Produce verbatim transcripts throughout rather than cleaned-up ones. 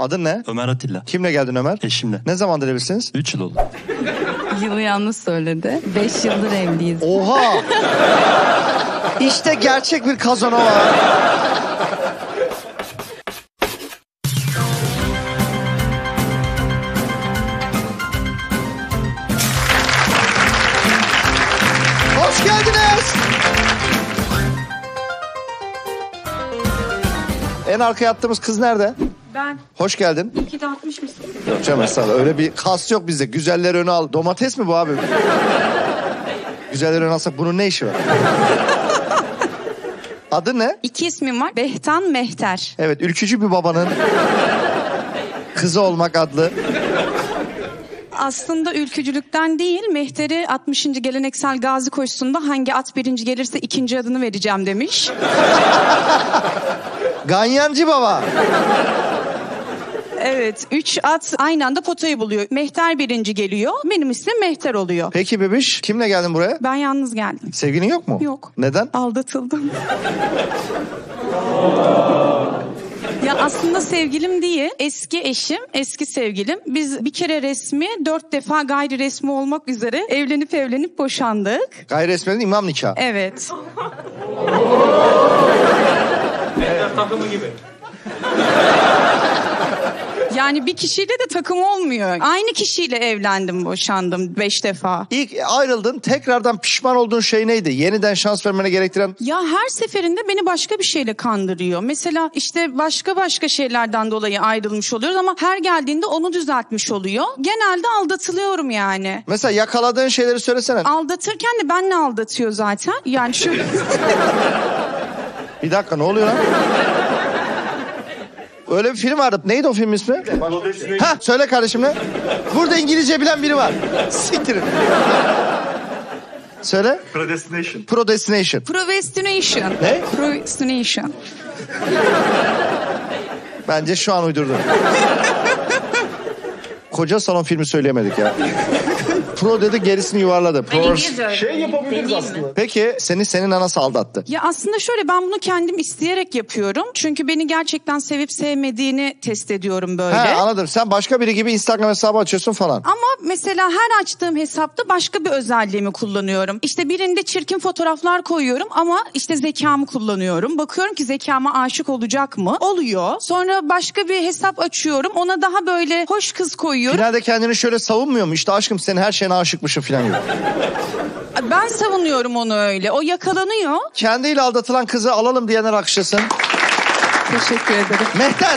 Adın ne? Ömer Atilla. Kimle geldin Ömer? Eşimle. Ne zamandır evlisiniz? üç yıl oldu. Yılı yanlış söyledi. beş yıldır evliyiz. Oha! İşte gerçek bir Kazanova. Hoş geldiniz. En arkaya attığımız kız nerede? Ben. Hoş geldin. iki de altmış mısın? Yok canım estağfurullah. Öyle bir kas yok bizde. Güzeller öne al. Domates mi bu abi? Güzeller öne alsak bunun ne işi var? Adı ne? İki ismim var. Behtan, Mehter. Evet, ülkücü bir babanın kızı olmak adlı. Aslında ülkücülükten değil, Mehter'i altmışıncı geleneksel gazi koşusunda hangi at birinci gelirse ikinci adını vereceğim demiş. Ganyancı baba. Evet, üç at aynı anda potayı buluyor. Mehter birinci geliyor, benim ismim Mehter oluyor. Peki bebiş, kimle geldin buraya? Ben yalnız geldim. Sevgilin yok mu? Yok. Neden? Aldatıldım. Ya aslında sevgilim değil, eski eşim, eski sevgilim. Biz bir kere resmi, dört defa gayri resmi olmak üzere evlenip evlenip boşandık. Gayri resmi imam nikahı. Evet. Mehter takımı gibi. Yani bir kişiyle de takım olmuyor. Aynı kişiyle evlendim, boşandım beş defa. İlk ayrıldın, tekrardan pişman olduğun şey neydi? Yeniden şans vermene gerektiren... Ya her seferinde beni başka bir şeyle kandırıyor. Mesela işte başka başka şeylerden dolayı ayrılmış oluyoruz ama her geldiğinde onu düzeltmiş oluyor. Genelde aldatılıyorum yani. Mesela yakaladığın şeyleri söylesene. Aldatırken de benle aldatıyor zaten. Yani şu... Bir dakika, ne oluyor lan? Öyle bir film vardı. Neydi o film ismi? Ha, söyle kardeşim ne? Burada İngilizce bilen biri var. Siktirin. Söyle. Predestination. Predestination. Predestination. Ne? Predestination. Bence şu an uydurdun. Koca salon filmi söyleyemedik ya. Pro dedi, gerisini yuvarladı. Pro... Şey yapabiliriz aslında. Peki seni senin anası aldattı. Ya aslında şöyle, ben bunu kendim isteyerek yapıyorum. Çünkü beni gerçekten sevip sevmediğini test ediyorum böyle. He, anladım. Sen başka biri gibi Instagram hesabı açıyorsun falan. Ama mesela her açtığım hesapta başka bir özelliğimi kullanıyorum. İşte birinde çirkin fotoğraflar koyuyorum ama işte zekamı kullanıyorum. Bakıyorum ki zekama aşık olacak mı? Oluyor. Sonra başka bir hesap açıyorum. Ona daha böyle hoş kız koyuyorum. Finalde kendini şöyle savunmuyor mu? İşte aşkım senin her şeyine aşıkmışım falan gibi. Ben savunuyorum onu öyle. O yakalanıyor. Kendiyle aldatılan kızı alalım diyenler alkışlasın. Teşekkür ederim. Mehter.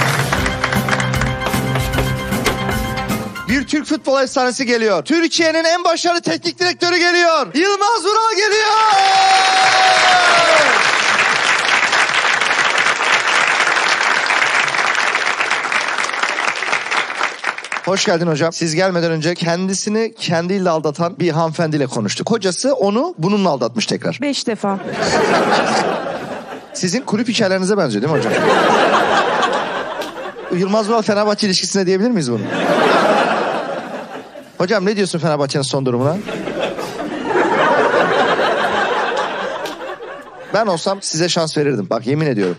Bir Türk futbol efsanesi geliyor. Türkiye'nin en başarılı teknik direktörü geliyor. Yılmaz Vural geliyor. Hoş geldin hocam. Siz gelmeden önce kendisini kendiyle aldatan bir hanımefendiyle konuştuk. Kocası onu bununla aldatmış tekrar. Beş defa. Sizin kulüp hikayelerinize benziyor değil mi hocam? Yılmaz Vural Fenerbahçe ilişkisine diyebilir miyiz bunu? Hocam ne diyorsun Fenerbahçe'nin son durumuna? Ben olsam size şans verirdim. Bak yemin ediyorum.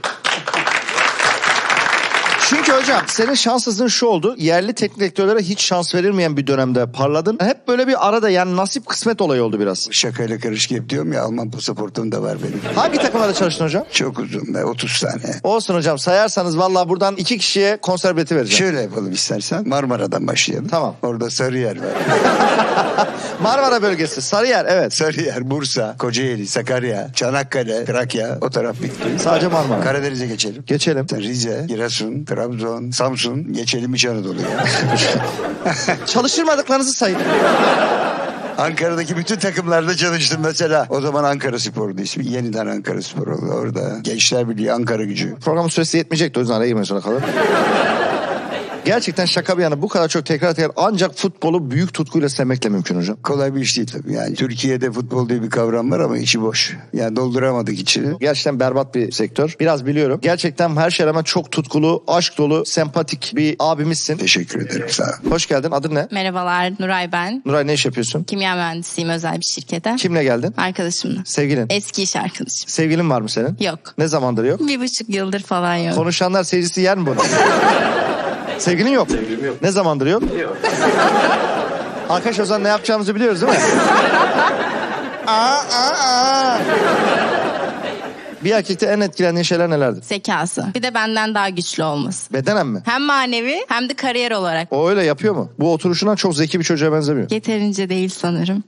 Çünkü hocam senin şanssızlığın şu oldu. Yerli teknik direktörlere hiç şans verilmeyen bir dönemde parladın. Hep böyle bir arada, yani nasip kısmet olayı oldu biraz. Şakayla karışık hep diyorum ya, Alman pasaportum da var benim. Hangi takımlarda çalıştın hocam? Çok uzun be, otuz tane. Olsun hocam, sayarsanız vallahi buradan iki kişiye konser bileti vereceğim. Şöyle yapalım istersen, Marmara'dan başlayalım. Tamam. Orada Sarıyer var. Marmara bölgesi, Sarıyer, evet. Sarıyer, Bursa, Kocaeli, Sakarya, Çanakkale, Trakya, o taraf bitti. Sadece Marmara. Karadeniz'e geçelim. Geçelim. Rize, Giresun, Trabzon, Samsun, geçelim İç Anadolu'ya. Çalıştırmadıklarınızı sayın. Ankara'daki bütün takımlarda çalıştım mesela. O zaman Ankara Spor'du ismi. Yeniden Ankara Spor oldu orada. Gençler Birliği, Ankara Gücü. Programın süresi yetmeyecekti, o yüzden araya girmek zorunda kalın. Gerçekten şaka bir yana bu kadar çok tekrar tekrar ancak futbolu büyük tutkuyla sevmekle mümkün hocam. Kolay bir iş değil tabii. Yani Türkiye'de futbol diye bir kavram var ama içi boş. Yani dolduramadık içini. Gerçekten berbat bir sektör. Biraz biliyorum. Gerçekten her şeye rağmen çok tutkulu, aşk dolu, sempatik bir abimizsin. Teşekkür ederim, sağ ol. Hoş geldin. Adın ne? Merhabalar, Nuray ben. Nuray, ne iş yapıyorsun? Kimya mühendisiyim özel bir şirkete. Kimle geldin? Arkadaşımla. Sevgilin. Eski iş arkadaşım. Sevgilin var mı senin? Yok. Ne zamandır yok? Bir buçuk yıldır falan yok. Konuşanlar seyircisi yer mi bunu? Sevgilin yok. Sevgilim yok. Ne zamandır yok? Yok. Arkadaş o zaman ne yapacağımızı biliyoruz değil mi? aa, aa, aa. Bir erkekte en etkilendiğin şeyler nelerdir? Zekası. Bir de benden daha güçlü olması. Bedenen mi? Hem manevi hem de kariyer olarak. O öyle yapıyor mu? Bu oturuşundan çok zeki bir çocuğa benzemiyor. Yeterince değil sanırım.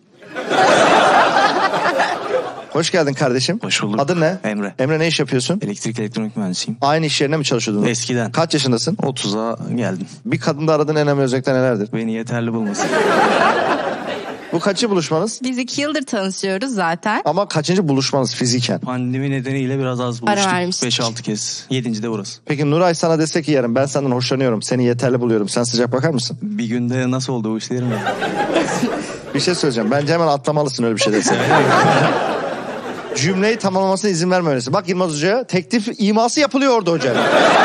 Hoş geldin kardeşim. Hoş bulduk. Adın ne? Emre. Emre ne iş yapıyorsun? Elektrik elektronik mühendisiyim. Aynı iş yerine mi çalışıyordun? Eskiden. Kaç yaşındasın? otuza geldim. Bir kadında aradığın en önemli özellikler nelerdir? Beni yeterli bulması. Bu kaçıncı buluşmanız? Biz iki yıldır tanışıyoruz zaten. Ama kaçıncı buluşmanız fiziken? Pandemi nedeniyle biraz az Ara buluştuk. vermiştik. beş altı kez. Yedinci de burası. Peki Nuray sana dese ki yarın ben senden hoşlanıyorum, seni yeterli buluyorum. Sen sıcak bakar mısın? Bir günde nasıl oldu bu işlerim ya? Bir şey söyleyeceğim. Bence hemen atlamalısın öyle bir şey dese. Cümleyi tamamlamasına izin verme öylesi. Bak Yılmaz Hoca'ya teklif iması yapılıyor orada hocam.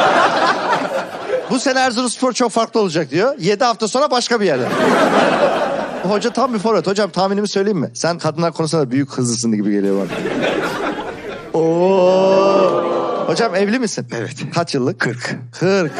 Bu sene Erzurumspor çok farklı olacak diyor. Yedi hafta sonra başka bir yerde. Hoca tam bir forvet. Hocam tahminimi söyleyeyim mi? Sen kadınlar konusunda büyük hızlısın gibi geliyor bana. Oo. Hocam evli misin? Evet. Kaç yıllık? kırk. kırk.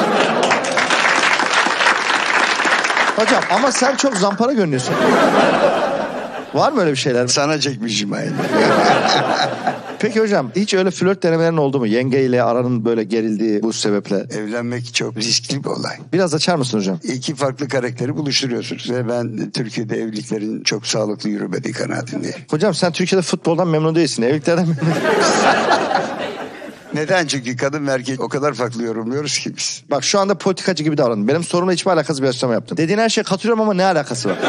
Hocam ama sen çok zampara görünüyorsun. Var mı öyle bir şeyler? Sana çekmişim aynı. Peki hocam hiç öyle flört denemelerin oldu mu? Yengeyle aranın böyle gerildiği bu sebeple. Evlenmek çok riskli bir olay. Biraz açar mısın hocam? İki farklı karakteri buluşturuyorsunuz ve ben Türkiye'de evliliklerin çok sağlıklı yürümediği kanaatindeyim. Hocam sen Türkiye'de futboldan memnun değilsin. Evliliklerden memnun değilsin. Neden? Çünkü kadın ve erkek o kadar farklı yorumluyoruz ki biz. Bak şu anda politikacı gibi davranın. Benim sorumla hiçbir alakası bir açıklama yaptım. Dediğin her şeye katılıyorum ama ne alakası var?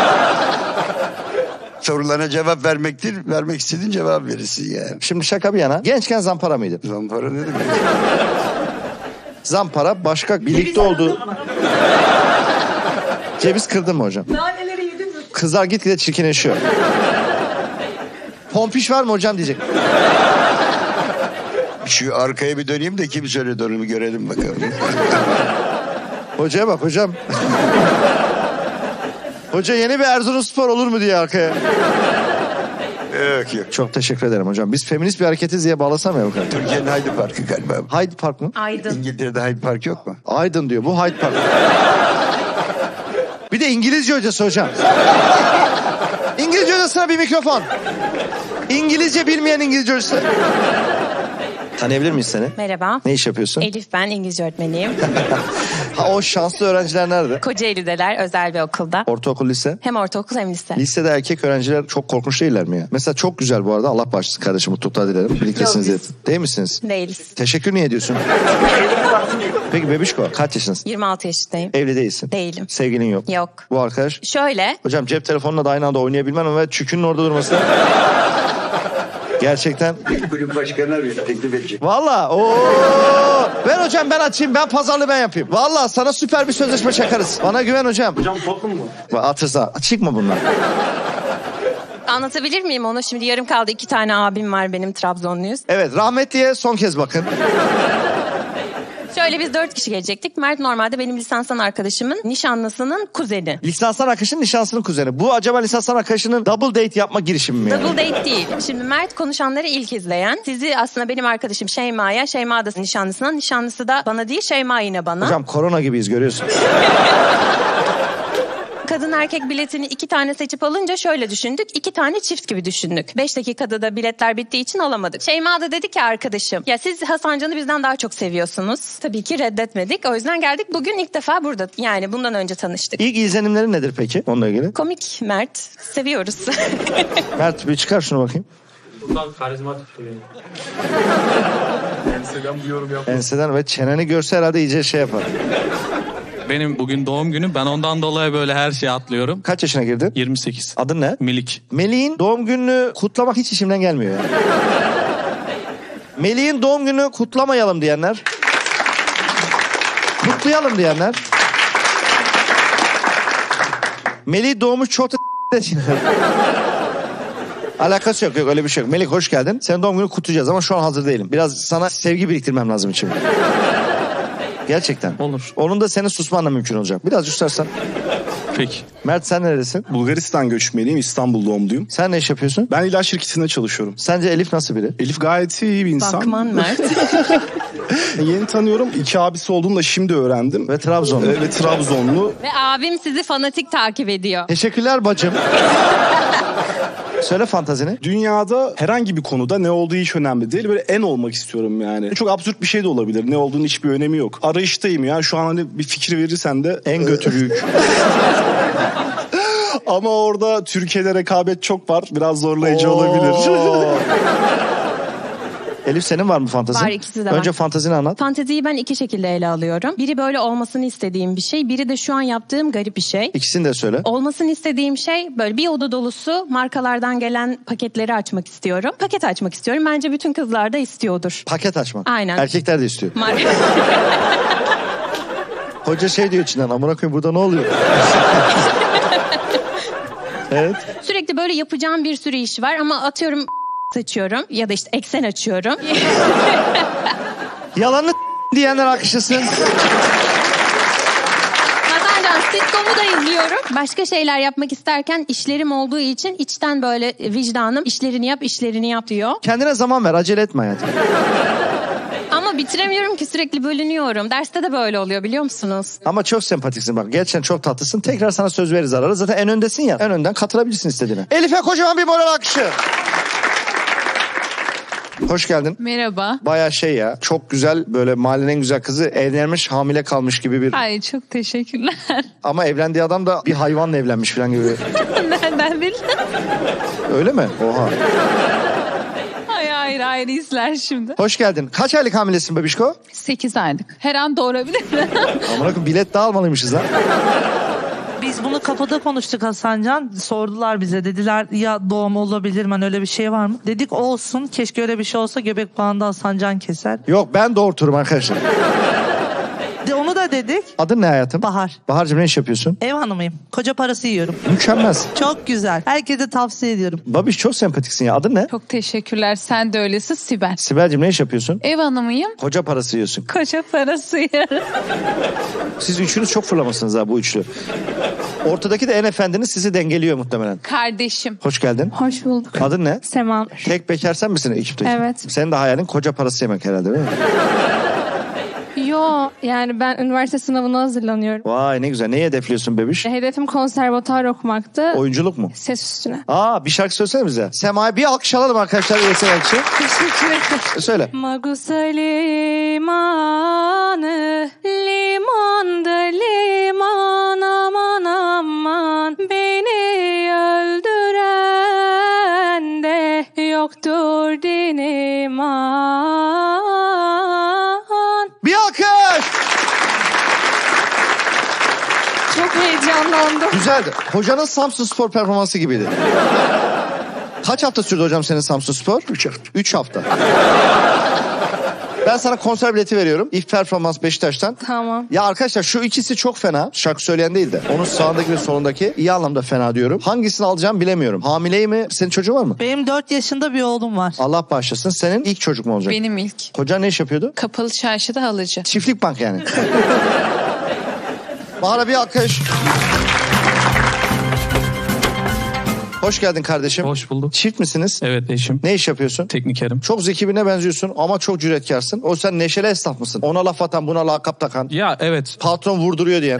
Sorularına cevap vermektir. Vermek istediğin cevap verirsin yani. Şimdi şaka bir yana. Gençken zampara mıydı? Zampara ne demek? Zampara başka birlikte olduğu... Ceviz kırdın mı hocam? Naneleri yedin mi? Kızlar gitgide çirkinleşiyor. Pompiş var mı hocam diyecek. Şu arkaya bir döneyim de kim söyledi onu bir görelim bakalım. Hocaya bak hocam. Hoca yeni bir Erzurumspor olur mu diye arkaya. Yok yok. Çok teşekkür ederim hocam. Biz feminist bir hareketiz diye bağlasam ya bu kadar. Türkiye'nin Hyde Park'ı galiba. Hyde Park mı? Aydın. İngiltere'de Hyde Park yok mu? Aydın diyor. Bu Hyde Park. Bir de İngilizce hocası hocam. İngilizce hocasına bir mikrofon. İngilizce bilmeyen İngilizce hocası. Tanıyabilir miyiz seni? Merhaba. Ne iş yapıyorsun? Elif ben, İngilizce öğretmeniyim. Ha, o şanslı öğrenciler nerede? Kocaeli'deler, özel bir okulda. Ortaokul, lise. Hem ortaokul hem lise. Lisede erkek öğrenciler çok korkunç değiller mi ya? Mesela çok güzel bu arada. Allah bağışlasın kardeşim, mutluluklar dilerim. Birliktesiniz diye. Değil misiniz? Değiliz. Teşekkür niye ediyorsun? Peki bebişko kaç yaşındasın? yirmi altı yaşındayım. Evli değilsin. Değilim. Sevgilin yok. Yok. Bu arkadaş? Şöyle, Hocam cep telefonuna da aynı anda oynayabilmem ve çükünün orada durması. Gerçekten. Kulüp başkanı arıyor, teklif edecek. Valla ooo. Ver hocam ben açayım, ben pazarlığı ben yapayım. Valla sana süper bir sözleşme çakarız. Bana güven hocam. Hocam Tottenham mu? Atırsa çıkma bunlar. anlatabilir miyim onu? Şimdi yarım kaldı. İki tane abim var benim, Trabzonluyuz. Evet, rahmetliye son kez bakın. Şöyle biz dört kişi gelecektik. Mert normalde benim lisanstan arkadaşımın nişanlısının kuzeni. Lisanstan arkadaşının nişanlısının kuzeni. Bu acaba lisanstan arkadaşının double date yapma girişimi mi yani? Double date değil. Şimdi Mert konuşanları ilk izleyen. Sizi aslında benim arkadaşım Şeyma'ya, Şeyma da nişanlısına, nişanlısı da bana değil, Şeyma yine bana. Hocam korona gibiyiz görüyorsun. Kadın erkek biletini iki tane seçip alınca şöyle düşündük. İki tane çift gibi düşündük. Beş dakikada da biletler bittiği için alamadık. Şeyma da dedi ki arkadaşım, ya siz Hasan Can'ı bizden daha çok seviyorsunuz. Tabii ki reddetmedik. O yüzden geldik. Bugün ilk defa burada. Yani bundan önce tanıştık. İlk izlenimlerin nedir peki onunla ilgili? Komik Mert. Seviyoruz. Mert bir çıkar şunu bakayım. Bundan karizmatik şey. Enseden bir yorum yap. Enseden ve çeneni görse herhalde iyice şey yapar. Benim bugün doğum günüm. Ben ondan dolayı böyle her şeye atlıyorum. Kaç yaşına girdin? yirmi sekiz. Adın ne? Melik. Melih'in doğum gününü kutlamak hiç içimden gelmiyor ya. Melih'in doğum gününü kutlamayalım diyenler. Kutlayalım diyenler. Melih doğmuş çok da alakası yok, yok öyle bir şey yok. Melih hoş geldin. Senin doğum gününü kutlayacağız ama şu an hazır değilim. Biraz sana sevgi biriktirmem lazım için. Gerçekten. Olur. Onun da senin susmanla mümkün olacak. Biraz susarsan. Peki. Mert sen neredesin? Bulgaristan göçmeniyim, İstanbul doğumluyum. Sen ne iş yapıyorsun? Ben ilaç şirketinde çalışıyorum. Sence Elif nasıl biri? Elif gayet iyi bir insan. Bakman Mert. Yeni tanıyorum. İki abisi olduğunu da şimdi öğrendim. Ve Trabzonlu. Ee, ve Trabzonlu. Ve abim sizi fanatik takip ediyor. Teşekkürler bacım. Söyle fantazini. Dünyada herhangi bir konuda ne olduğu hiç önemli değil. Böyle en olmak istiyorum yani. Çok absürt bir şey de olabilir. Ne olduğunun hiçbir önemi yok. Arayıştayım ya. Şu an hani bir fikir verirsen de En götü büyük. Ama orada Türkiye'de rekabet çok var. Biraz zorlayıcı olabilir. Elif senin var mı fantazin? Var, ikisi de var. Önce fantazini anlat. Fanteziyi ben iki şekilde ele alıyorum. Biri böyle olmasını istediğim bir şey. Biri de şu an yaptığım garip bir şey. İkisini de söyle. Olmasını istediğim şey böyle bir oda dolusu markalardan gelen paketleri açmak istiyorum. Paket açmak istiyorum. Bence bütün kızlar da istiyordur. Paket açmak. Aynen. Erkekler de istiyor. Mar- Hoca şey diyor içinden, amına koyayım burada ne oluyor? Evet. Sürekli böyle yapacağım bir sürü iş var ama atıyorum açıyorum ya da işte eksen açıyorum. Yalanı diyenler alkışlasın. Hasancan sitcom'u da izliyorum. Başka şeyler yapmak isterken işlerim olduğu için içten böyle vicdanım işlerini yap işlerini yap diyor. Kendine zaman ver, acele etme hayatım. Ama bitiremiyorum ki sürekli bölünüyorum. Derste de böyle oluyor biliyor musunuz? Ama çok sempatiksin bak. Gerçekten çok tatlısın. Tekrar sana söz veririz ararız. Zaten en öndesin ya. En önden katılabilirsin istediğine. Elif'e kocaman bir moral alkışı. Hoş geldin. Merhaba. Baya şey ya, çok güzel, böyle mahallenin en güzel kızı, evlenmiş hamile kalmış gibi bir... Ay çok teşekkürler. Ama evlendiği adam da bir hayvanla evlenmiş falan gibi. Nereden bildin? Öyle mi? Oha. Ay hayır hayır izler şimdi. Hoş geldin. Kaç aylık hamilesin bebişko? sekiz aylık. Her an doğurabilir. Amına koyayım, bilet daha almalıymışız ha. Biz bunu kapıda konuştuk Hasancan. Sordular bize, dediler ya doğum olabilir mi? Hani öyle bir şey var mı? Dedik olsun. Keşke öyle bir şey olsa, göbek bağında Hasancan keser. Yok, ben doğurturum arkadaşlar. De, onu da dedik. Adın ne hayatım? Bahar. Bahar'cığım ne iş yapıyorsun? Ev hanımıyım. Koca parası yiyorum. Mükemmel. Çok güzel. Herkese tavsiye ediyorum. Babiş çok sempatiksin ya. Adın ne? Çok teşekkürler. Sen de öylesin Sibel. Sibel'cim ne iş yapıyorsun? Ev hanımıyım. Koca parası yiyorsun. Koca parası yiyorum. Siz üçünüz çok fırlamasınız ha, bu üçlü. Ortadaki de en efendiniz, sizi dengeliyor muhtemelen. Kardeşim. Hoş geldin. Hoş bulduk. Adın ne? Sema. Tek bekar sen misin ekipteki? Evet. Senin de hayalin koca parası yemek herhalde değil mi? Yo, yani ben üniversite sınavına hazırlanıyorum. Vay ne güzel. Neyi hedefliyorsun bebiş? Hedefim konservatuar okumaktı. Oyunculuk mu? Ses üstüne. Aa, bir şarkı söylesene bize. Sema'ya bir alkış alalım arkadaşlar. Üyesi için. Teşekkür ederim. Söyle. Magusa limanı, limanda liman, aman aman. Beni öldüren de yoktur din iman. Bir alkış! Çok heyecanlandım. Güzeldi. Hocanın Samsun Spor performansı gibiydi. Kaç hafta sürdü hocam senin Samsun Spor? Üç hafta. Üç hafta. Ben sana konser bileti veriyorum. İlk performans Beşiktaş'tan. Tamam. Ya arkadaşlar şu ikisi çok fena. Şarkı söyleyen değil de. Onun sağındaki ve solundaki iyi anlamda fena diyorum. Hangisini alacağım bilemiyorum. Hamileyim mi? Senin çocuğun var mı? Benim dört yaşında bir oğlum var. Allah bağışlasın. Senin ilk çocuk mu olacak? Benim ilk. Kocan ne iş yapıyordu? Kapalı çarşıda halıcı. Çiftlik bank yani. Bahar'a bir alkış. Hoş geldin kardeşim. Hoş bulduk. Çift misiniz? Evet eşim. Ne iş yapıyorsun? Teknikerim. Çok zeki birine benziyorsun ama çok cüretkarsın. O sen neşeli esnaf mısın? Ona laf atan, buna lakap takan. Ya evet. Patron vurduruyor diyen.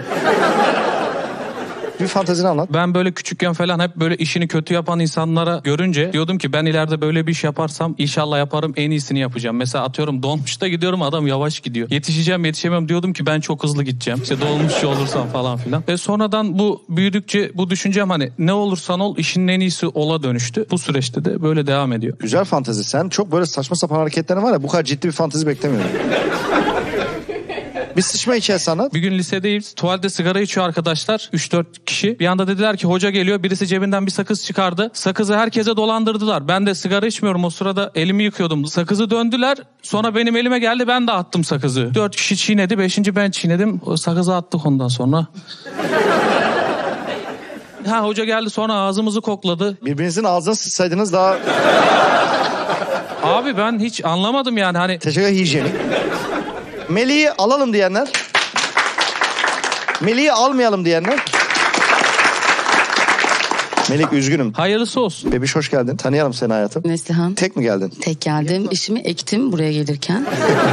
Bir fantezini anlat. Ben böyle küçükken falan hep böyle işini kötü yapan insanlara görünce diyordum ki ben ileride böyle bir iş yaparsam inşallah yaparım, en iyisini yapacağım. Mesela atıyorum dolmuşta gidiyorum, adam yavaş gidiyor. Yetişeceğim yetişemem diyordum ki ben çok hızlı gideceğim. İşte dolmuşçu olursam falan filan. Ve sonradan bu büyüdükçe bu düşüncem hani ne olursan ol işinin en iyisi ola dönüştü. Bu süreçte de böyle devam ediyor. Güzel fantezi. Sen çok böyle saçma sapan hareketlerin var ya, bu kadar ciddi bir fantezi beklemiyorum. Bir sıçma hikayesi anlat. Bir gün lisedeyiz. Tuvalde sigara içiyor arkadaşlar. üç dört kişi. Bir anda dediler ki hoca geliyor. Birisi cebinden bir sakız çıkardı. Sakızı herkese dolandırdılar. Ben de sigara içmiyorum. O sırada elimi yıkıyordum. Sakızı döndüler. Sonra benim elime geldi. Ben de attım sakızı. dört kişi çiğnedi. beşinci ben çiğnedim. O sakızı attık ondan sonra. Ha hoca geldi sonra ağzımızı kokladı. Birbirinizin ağzına sıçsaydınız daha... Abi ben hiç anlamadım yani hani. Teşekkür hijyenik. Melih'i alalım diyenler. Melih'i almayalım diyenler. Melik üzgünüm. Hayırlısı olsun. Bebiş hoş geldin. Tanıyalım seni hayatım. Neslihan. Tek mi geldin? Tek geldim. İşimi ektim buraya gelirken.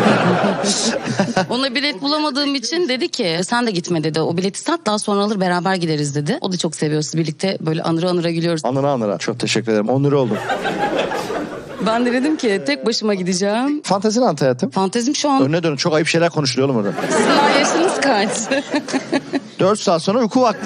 Ona bilet bulamadığım için dedi ki sen de gitme dedi. O bileti sat daha sonra alır beraber gideriz dedi. O da çok seviyor. Birlikte böyle anıra anıra gülüyoruz. Anıra anıra. Çok teşekkür ederim. Onur oldum. Ben de dedim ki tek başıma gideceğim. Fantezin anlat hayatım. Fantezim şu an. Önüne dönün. Çok ayıp şeyler konuşuluyor oğlum orada. Sizin daha yaşınız kaç? Dört saat sonra uyku vakti.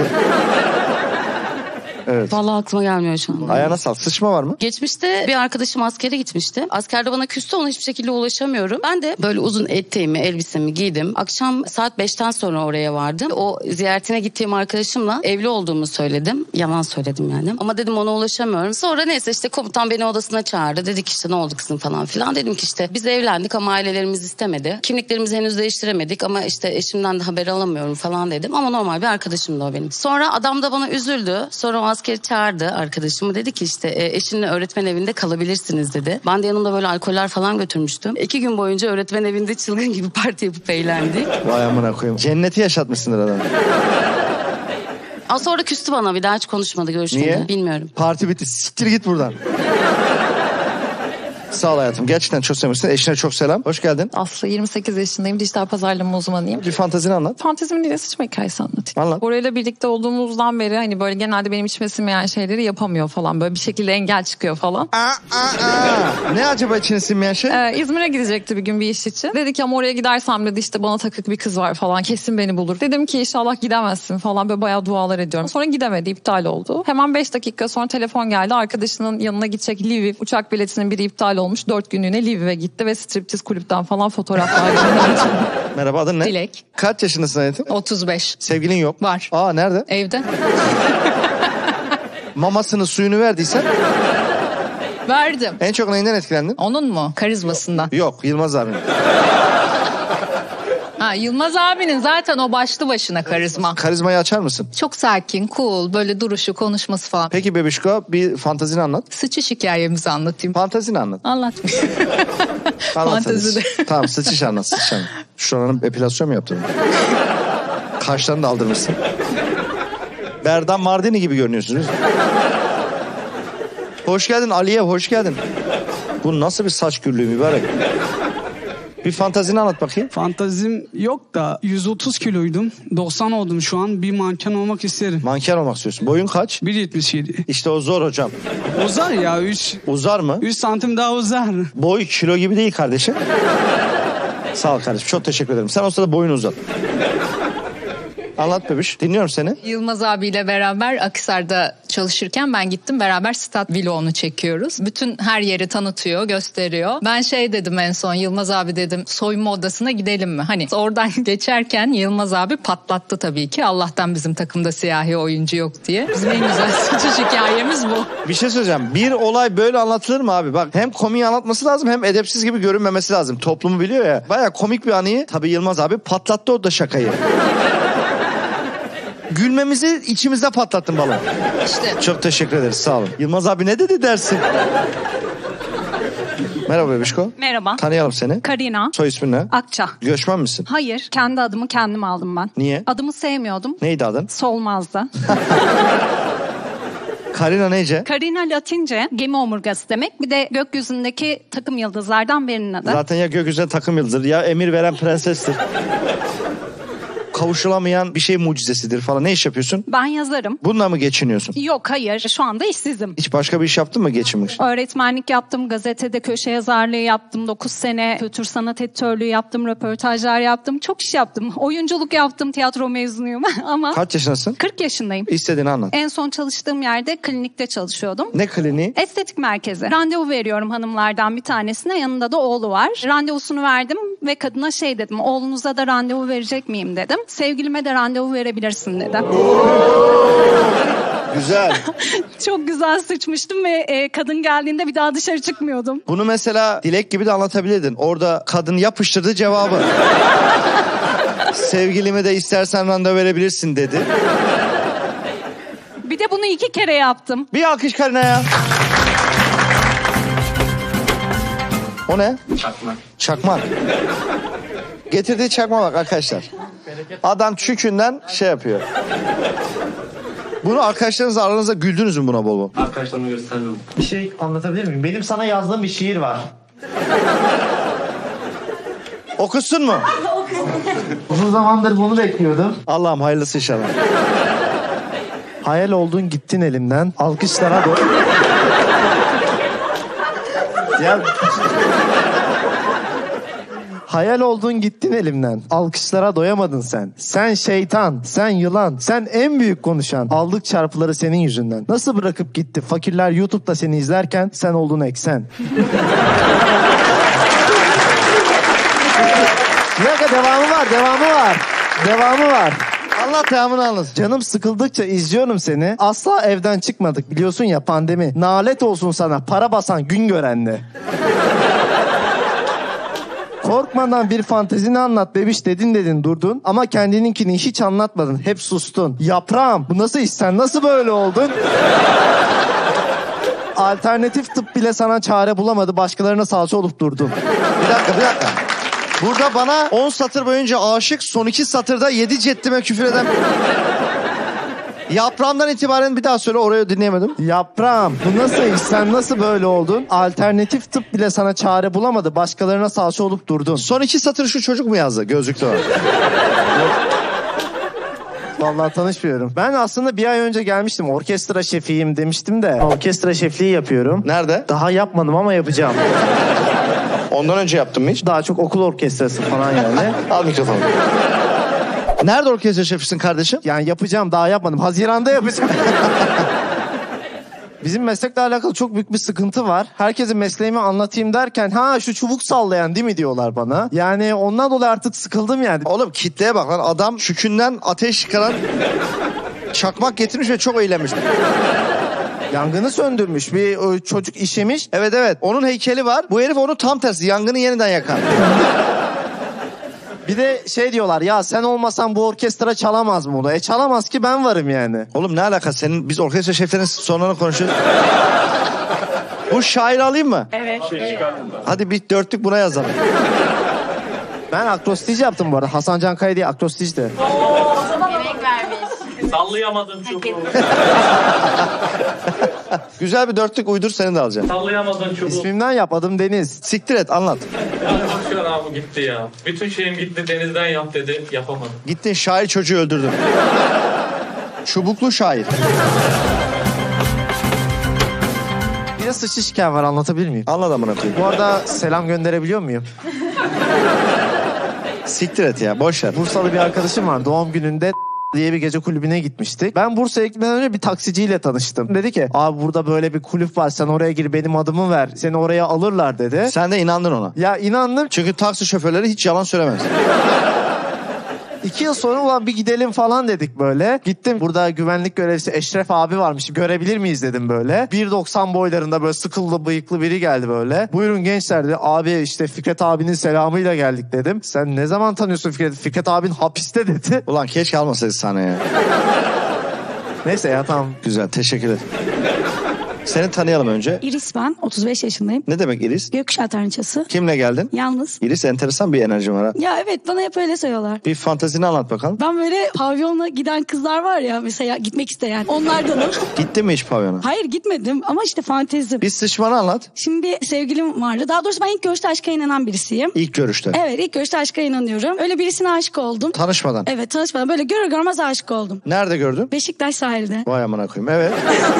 Evet. Vallahi aklıma gelmiyor şu an. Ayağına sağlık. Sıçma var mı? Geçmişte bir arkadaşım askere gitmişti. Askerde bana küstü, ona hiçbir şekilde ulaşamıyorum. Ben de böyle uzun eteğimi, elbisemi giydim. Akşam saat beşten sonra oraya vardım. O ziyaretine gittiğim arkadaşımla evli olduğumu söyledim. Yalan söyledim yani. Ama dedim ona ulaşamıyorum. Sonra neyse işte komutan beni odasına çağırdı. Dedik işte ne oldu kızım falan filan. Dedim ki işte biz evlendik ama ailelerimiz istemedi. Kimliklerimizi henüz değiştiremedik ama işte eşimden de haber alamıyorum falan dedim. Ama normal bir arkadaşımdı o benim. Sonra adam da bana üzüldü. Sonra o askeri çağırdı arkadaşımı, dedi ki işte e, eşinle öğretmen evinde kalabilirsiniz dedi. Ben de yanımda böyle alkoller falan götürmüştüm. İki gün boyunca öğretmen evinde çılgın gibi parti yapıp eğlendik. Vay amına koyayım. Cenneti yaşatmışsındır adam. Aa, sonra küstü bana, bir daha hiç konuşmadı, görüşmedi. Niye? Bilmiyorum. Parti bitti. Siktir git buradan. Sağ ol hayatım. Gerçekten çok sevmişsin. Eşine çok selam. Hoş geldin. Aslı, yirmi sekiz yaşındayım. Dijital pazarlama uzmanıyım. Bir fantezini anlat. Fantezimin değil de sıçma hikayesi anlatayım. Anlat. Orayla birlikte olduğumuzdan beri hani böyle genelde benim içime sinmeyen şeyleri yapamıyor falan. Böyle bir şekilde engel çıkıyor falan. Aa, aa, aa. Ne acaba içine sinmeyen şey? Ee, İzmir'e gidecekti bir gün bir iş için. Dedi ki ama oraya gidersem dedi işte bana takık bir kız var falan. Kesin beni bulur. Dedim ki inşallah gidemezsin falan. Böyle bayağı dualar ediyorum. Sonra gidemedi. İptal oldu. Hemen beş dakika sonra telefon geldi. Arkadaşının yanına gidecek Lviv uçak biletinin biri iptal olmuş. dört günlüğüne Lviv'e gitti ve striptiz kulüpten falan fotoğraflar gönderdi. Merhaba, adın ne? Dilek. Kaç yaşındasın hayatım? otuz beş. Sevgilin yok. Var. Aa, nerede? Evde. Mamasını, suyunu verdiysen. Verdim. En çok neyinden etkilendin? Onun mu? Karizmasından. Yok, Yılmaz abi. Ha, Yılmaz abinin zaten o başlı başına karizma. Karizmayı açar mısın? Çok sakin, cool, böyle duruşu, konuşması falan. Peki bebişko, bir fantazini anlat. Sıçış hikayemizi anlatayım. Fantazini anlat. Anlatmış. Fantezi de. Tamam, sıçış anlat, sıçış anlat. Şuranın epilasyon mu yaptın? Kaşlarını da aldırmışsın. Berdan Mardini gibi görünüyorsunuz. Hoş geldin Aliye, hoş geldin. Bu nasıl bir saç gürlüğü mübarek? Bir fantazini anlat bakayım. Fantazim yok da yüz otuz kiloydum. doksan oldum şu an. Bir manken olmak isterim. Manken olmak istiyorsun. Boyun kaç? bir yetmiş yedi. İşte o zor hocam. Uzar ya üç. Uzar mı? üç santim daha uzar. Boy kilo gibi değil kardeşim. Sağ ol kardeşim. Çok teşekkür ederim. Sen o sırada boyunu uzat. Anlat bebiş. Dinliyorum seni. Yılmaz abiyle beraber Akhisar'da çalışırken ben gittim. Beraber stat vlogunu çekiyoruz. Bütün her yeri tanıtıyor, gösteriyor. Ben şey dedim en son, Yılmaz abi dedim soyunma odasına gidelim mi? Hani oradan geçerken Yılmaz abi patlattı tabii ki. Allah'tan bizim takımda siyahi oyuncu yok diye. Bizim en güzel sıçış hikayemiz bu. Bir şey söyleyeceğim. Bir olay böyle anlatılır mı abi? Bak, hem komiği anlatması lazım hem edepsiz gibi görünmemesi lazım. Toplumu biliyor ya. Baya komik bir anıyı tabii Yılmaz abi patlattı o da şakayı. Gülmemizi içimizde patlattın balım. İşte. Çok teşekkür ederiz, sağ olun. Yılmaz abi ne dedi dersin? Merhaba bebişko. Merhaba. Tanıyalım seni. Karina. Soy ismin ne? Akça. Göçmen misin? Hayır. Kendi adımı kendim aldım ben. Niye? Adımı sevmiyordum. Neydi adın? Solmazdı. Karina neyce? Karina Latince gemi omurgası demek. Bir de gökyüzündeki takım yıldızlardan birinin adı. Zaten ya gökyüzüne takım yıldızdır ya emir veren prensestir. Kavuşulamayan bir şey mucizesidir falan. Ne iş yapıyorsun? Ben yazarım. Bununla mı geçiniyorsun? Yok, hayır. Şu anda işsizim. Hiç başka bir iş yaptın mı geçinmek? Öğretmenlik yaptım. Gazetede köşe yazarlığı yaptım. dokuz sene kültür sanat editörlüğü yaptım. Röportajlar yaptım. Çok iş yaptım. Oyunculuk yaptım. Tiyatro mezunuyum. Ama Kaç yaşındasın? kırk yaşındayım. İstediğini anlat. En son çalıştığım yerde klinikte çalışıyordum. Ne kliniği? Estetik merkezi. Randevu veriyorum hanımlardan bir tanesine. Yanında da oğlu var. Randevusunu verdim ve kadına şey dedim. Oğlunuza da randevu verecek miyim dedim. Sevgilime de randevu verebilirsin dedi. Güzel. Çok güzel sıçmıştım ve e, kadın geldiğinde bir daha dışarı çıkmıyordum. Bunu mesela Dilek gibi de anlatabilirdin. Orada kadın yapıştırdı cevabı. Sevgilime de istersen randevu verebilirsin dedi. Bir de bunu iki kere yaptım. Bir alkış Karina'ya. O ne? Çakmak. Çakmak. Getirdiği çakma bak arkadaşlar. Adam çükünden şey yapıyor. Bunu arkadaşlarınızla aranızda güldünüz mü buna bol bol? Arkadaşlarıma göstermiyorum. Bir şey anlatabilir miyim? Benim sana yazdığım bir şiir var. Okusun mu? Uzun zamandır bunu bekliyordum. Allah'ım hayırlısı inşallah. Hayal oldun gittin elimden. Alkışlara doğru. Ya... Hayal oldun gittin elimden. Alkışlara doyamadın sen. Sen şeytan, sen yılan, sen en büyük konuşan. Aldık çarpıları senin yüzünden. Nasıl bırakıp gitti? Fakirler YouTube'da seni izlerken sen oldun eksen. Bir dakika devamı var, devamı var. Devamı var. Anlat devamını anlat. Canım sıkıldıkça izliyorum seni. Asla evden çıkmadık biliyorsun ya pandemi. Nalet olsun sana para basan gün görenle. Korkmadan bir fantezini anlat bebiş dedin dedin durdun. Ama kendininkini hiç anlatmadın. Hep sustun. Yaprağım bu nasıl iş sen nasıl böyle oldun? Alternatif tıp bile sana çare bulamadı. Başkalarına salça olup durdun. Bir dakika bir dakika. Burada bana on satır boyunca aşık, son iki satırda yedi ceddime küfür eden... Yaprağımdan itibaren bir daha söyle, orayı dinleyemedim. Yaprağım bu nasıl iş sen nasıl böyle oldun? Alternatif tıp bile sana çare bulamadı. Başkalarına salça olup durdun. Son iki satır şu çocuk mu yazdı gözlüklü olarak? Vallahi tanışmıyorum. Ben aslında bir ay önce gelmiştim. Orkestra şefiyim demiştim de. Orkestra şefliği yapıyorum. Nerede? Daha yapmadım ama yapacağım. Ondan önce yaptın mı hiç? Daha çok okul orkestrası falan yani. Al mikrofonu. Nerede orkestra şefisin kardeşim? Yani yapacağım daha yapmadım. Haziran'da yapacağım. Bizim meslekle alakalı çok büyük bir sıkıntı var. Herkese mesleğimi anlatayım derken ha şu çubuk sallayan değil mi diyorlar bana. Yani ondan dolayı artık sıkıldım yani. Oğlum kitleye bak lan, adam çükünden ateş çıkaran çakmak getirmiş ve çok eğlenmiş. Yangını söndürmüş bir çocuk işemiş. Evet evet onun heykeli var. Bu herif onu tam tersi yangını yeniden yakar. Bir de şey diyorlar ya sen olmasan bu orkestra çalamaz mı bunu? E çalamaz ki ben varım yani. Oğlum ne alaka senin biz orkestra şeflerinin sonlarını konuşuyoruz. Bu şair alayım mı? Evet. Hadi bir dörtlük buna yazalım. Ben akrostici yaptım bu arada. Hasan Can Kaya diye akrostici'di. Yemek vermiş. Sallayamadım çubuğu. Güzel bir dörtlük uydur seni de alacağım. Sallayamadın çubuğu. İsmimden yap adım Deniz. Siktir et anlat. Ya boşver abi gitti ya. Bütün şeyim gitti denizden yap dedi yapamadım. Gittin şair çocuğu öldürdün. Çubuklu şair. Bir de sıçış hikayem var anlatabilir miyim? Anlat amına koyayım. Bu arada selam gönderebiliyor muyum? Siktir et ya boş ver. Bursalı bir arkadaşım var doğum gününde diye bir gece kulübüne gitmiştik. Ben Bursa'ya gitmeden önce bir taksiciyle tanıştım. Dedi ki abi burada böyle bir kulüp var sen oraya gir benim adımı ver seni oraya alırlar dedi. Sen de inandın ona. Ya inandım. Çünkü taksi şoförleri hiç yalan söylemez. İki yıl sonra ulan bir gidelim falan dedik böyle. Gittim burada güvenlik görevlisi Eşref abi varmış. Görebilir miyiz dedim böyle. bir doksan boylarında böyle sıkıldı bıyıklı biri geldi böyle. Buyurun gençler dedi. Abi işte Fikret abinin selamıyla geldik dedim. Sen ne zaman tanıyorsun Fikret? Fikret abin hapiste dedi. Ulan keşke almasaydı sana ya. Neyse ya tamam. Güzel teşekkür ederim. Seni tanıyalım önce. İris ben. otuz beş yaşındayım. Ne demek İris? Gökkuşağı tanrıçası. Kimle geldin? Yalnız. İris enteresan bir enerji var ha. Ya evet bana hep öyle söylüyorlar. Bir fantezini anlat bakalım. Ben böyle pavyona giden kızlar var ya mesela gitmek isteyen. Onlardanım. Gittin mi hiç pavyona? Hayır gitmedim ama işte fantezim. Bir sıçmanı anlat. Şimdi bir sevgilim vardı. Daha doğrusu ben ilk görüşte aşka inanan birisiyim. İlk görüşte? Evet ilk görüşte aşka inanıyorum. Öyle birisine aşık oldum. Tanışmadan? Evet tanışmadan. Böyle görür görmez aşık oldum. Nerede gördün? Beşiktaş sahilde. Vay amına koyayım evet.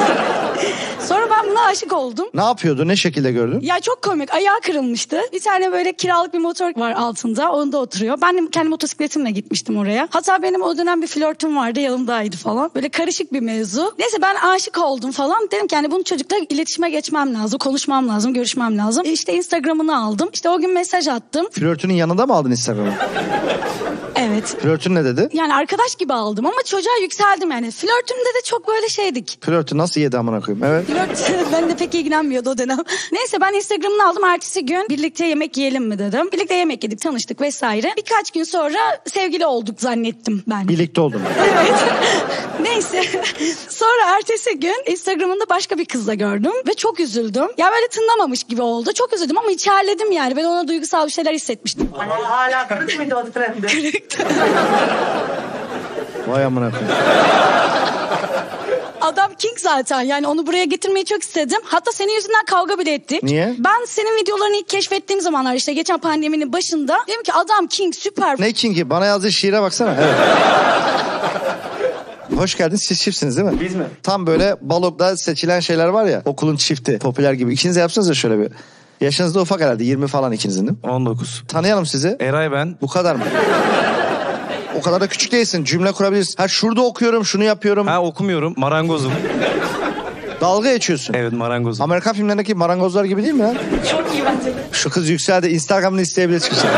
Sonra ben buna aşık oldum. Ne yapıyordu? Ne şekilde gördün? Ya çok komik. Ayağı kırılmıştı. Bir tane böyle kiralık bir motor var altında. Onda oturuyor. Ben de kendi motosikletimle gitmiştim oraya. Hatta benim o dönem bir flörtüm vardı. Yanımdaydı falan. Böyle karışık bir mevzu. Neyse ben aşık oldum falan. Dedim ki yani bunu çocukla iletişime geçmem lazım. Konuşmam lazım. Görüşmem lazım. E işte Instagram'ını aldım. İşte o gün mesaj attım. Flörtünün yanında mı aldın Instagram'ı? Evet. Flörtün ne dedi? Yani arkadaş gibi aldım ama çocuğa yükseldim yani. Flörtümde de çok böyle şeydik. Flörtü nasıl yedi amına koyayım? Evet. Flört ben de pek ilgilenmiyordu o dönem. Neyse ben Instagram'ını aldım. Ertesi gün birlikte yemek yiyelim mi dedim. Birlikte yemek yedik, tanıştık vesaire. Birkaç gün sonra sevgili olduk zannettim ben. Birlikte oldun. Evet. Neyse. Sonra ertesi gün Instagram'ında başka bir kızla gördüm ve çok üzüldüm. Ya böyle tınlamamış gibi oldu. Çok üzüldüm ama içerledim yani. Ben ona duygusal bir şeyler hissetmiştim. Hala kırık mıydı o trendi? Kırıktı. Vay amına koyayım. Adam king zaten. Yani onu buraya getirmeyi çok istedim. Hatta senin yüzünden kavga bile ettik. Niye? Ben senin videolarını ilk keşfettiğim zamanlar işte geçen pandeminin başında dedim ki adam king süper. Ne kingi? Bana yazdığı şiire baksana. Evet. Hoş geldiniz. Siz çiftsiniz değil mi? Biz mi? Tam böyle Balok'ta seçilen şeyler var ya. Okulun çifti. Popüler gibi. İkiniz de yapsanız da şöyle bir. Yaşınız da ufak herhalde. yirmi falan ikinizin değil mi? on dokuz. Tanıyalım sizi. Eray ben. Bu kadar mı? O kadar da küçük değilsin. Cümle kurabilirsin. Ha şurada okuyorum, şunu yapıyorum. Ha okumuyorum. Marangozum. Dalga geçiyorsun. Evet marangozum. Amerikan filmlerindeki marangozlar gibi değil mi ya? Çok iyi bence. Şu kız yükseldi. Instagram'ını isteyebilir çıkacak.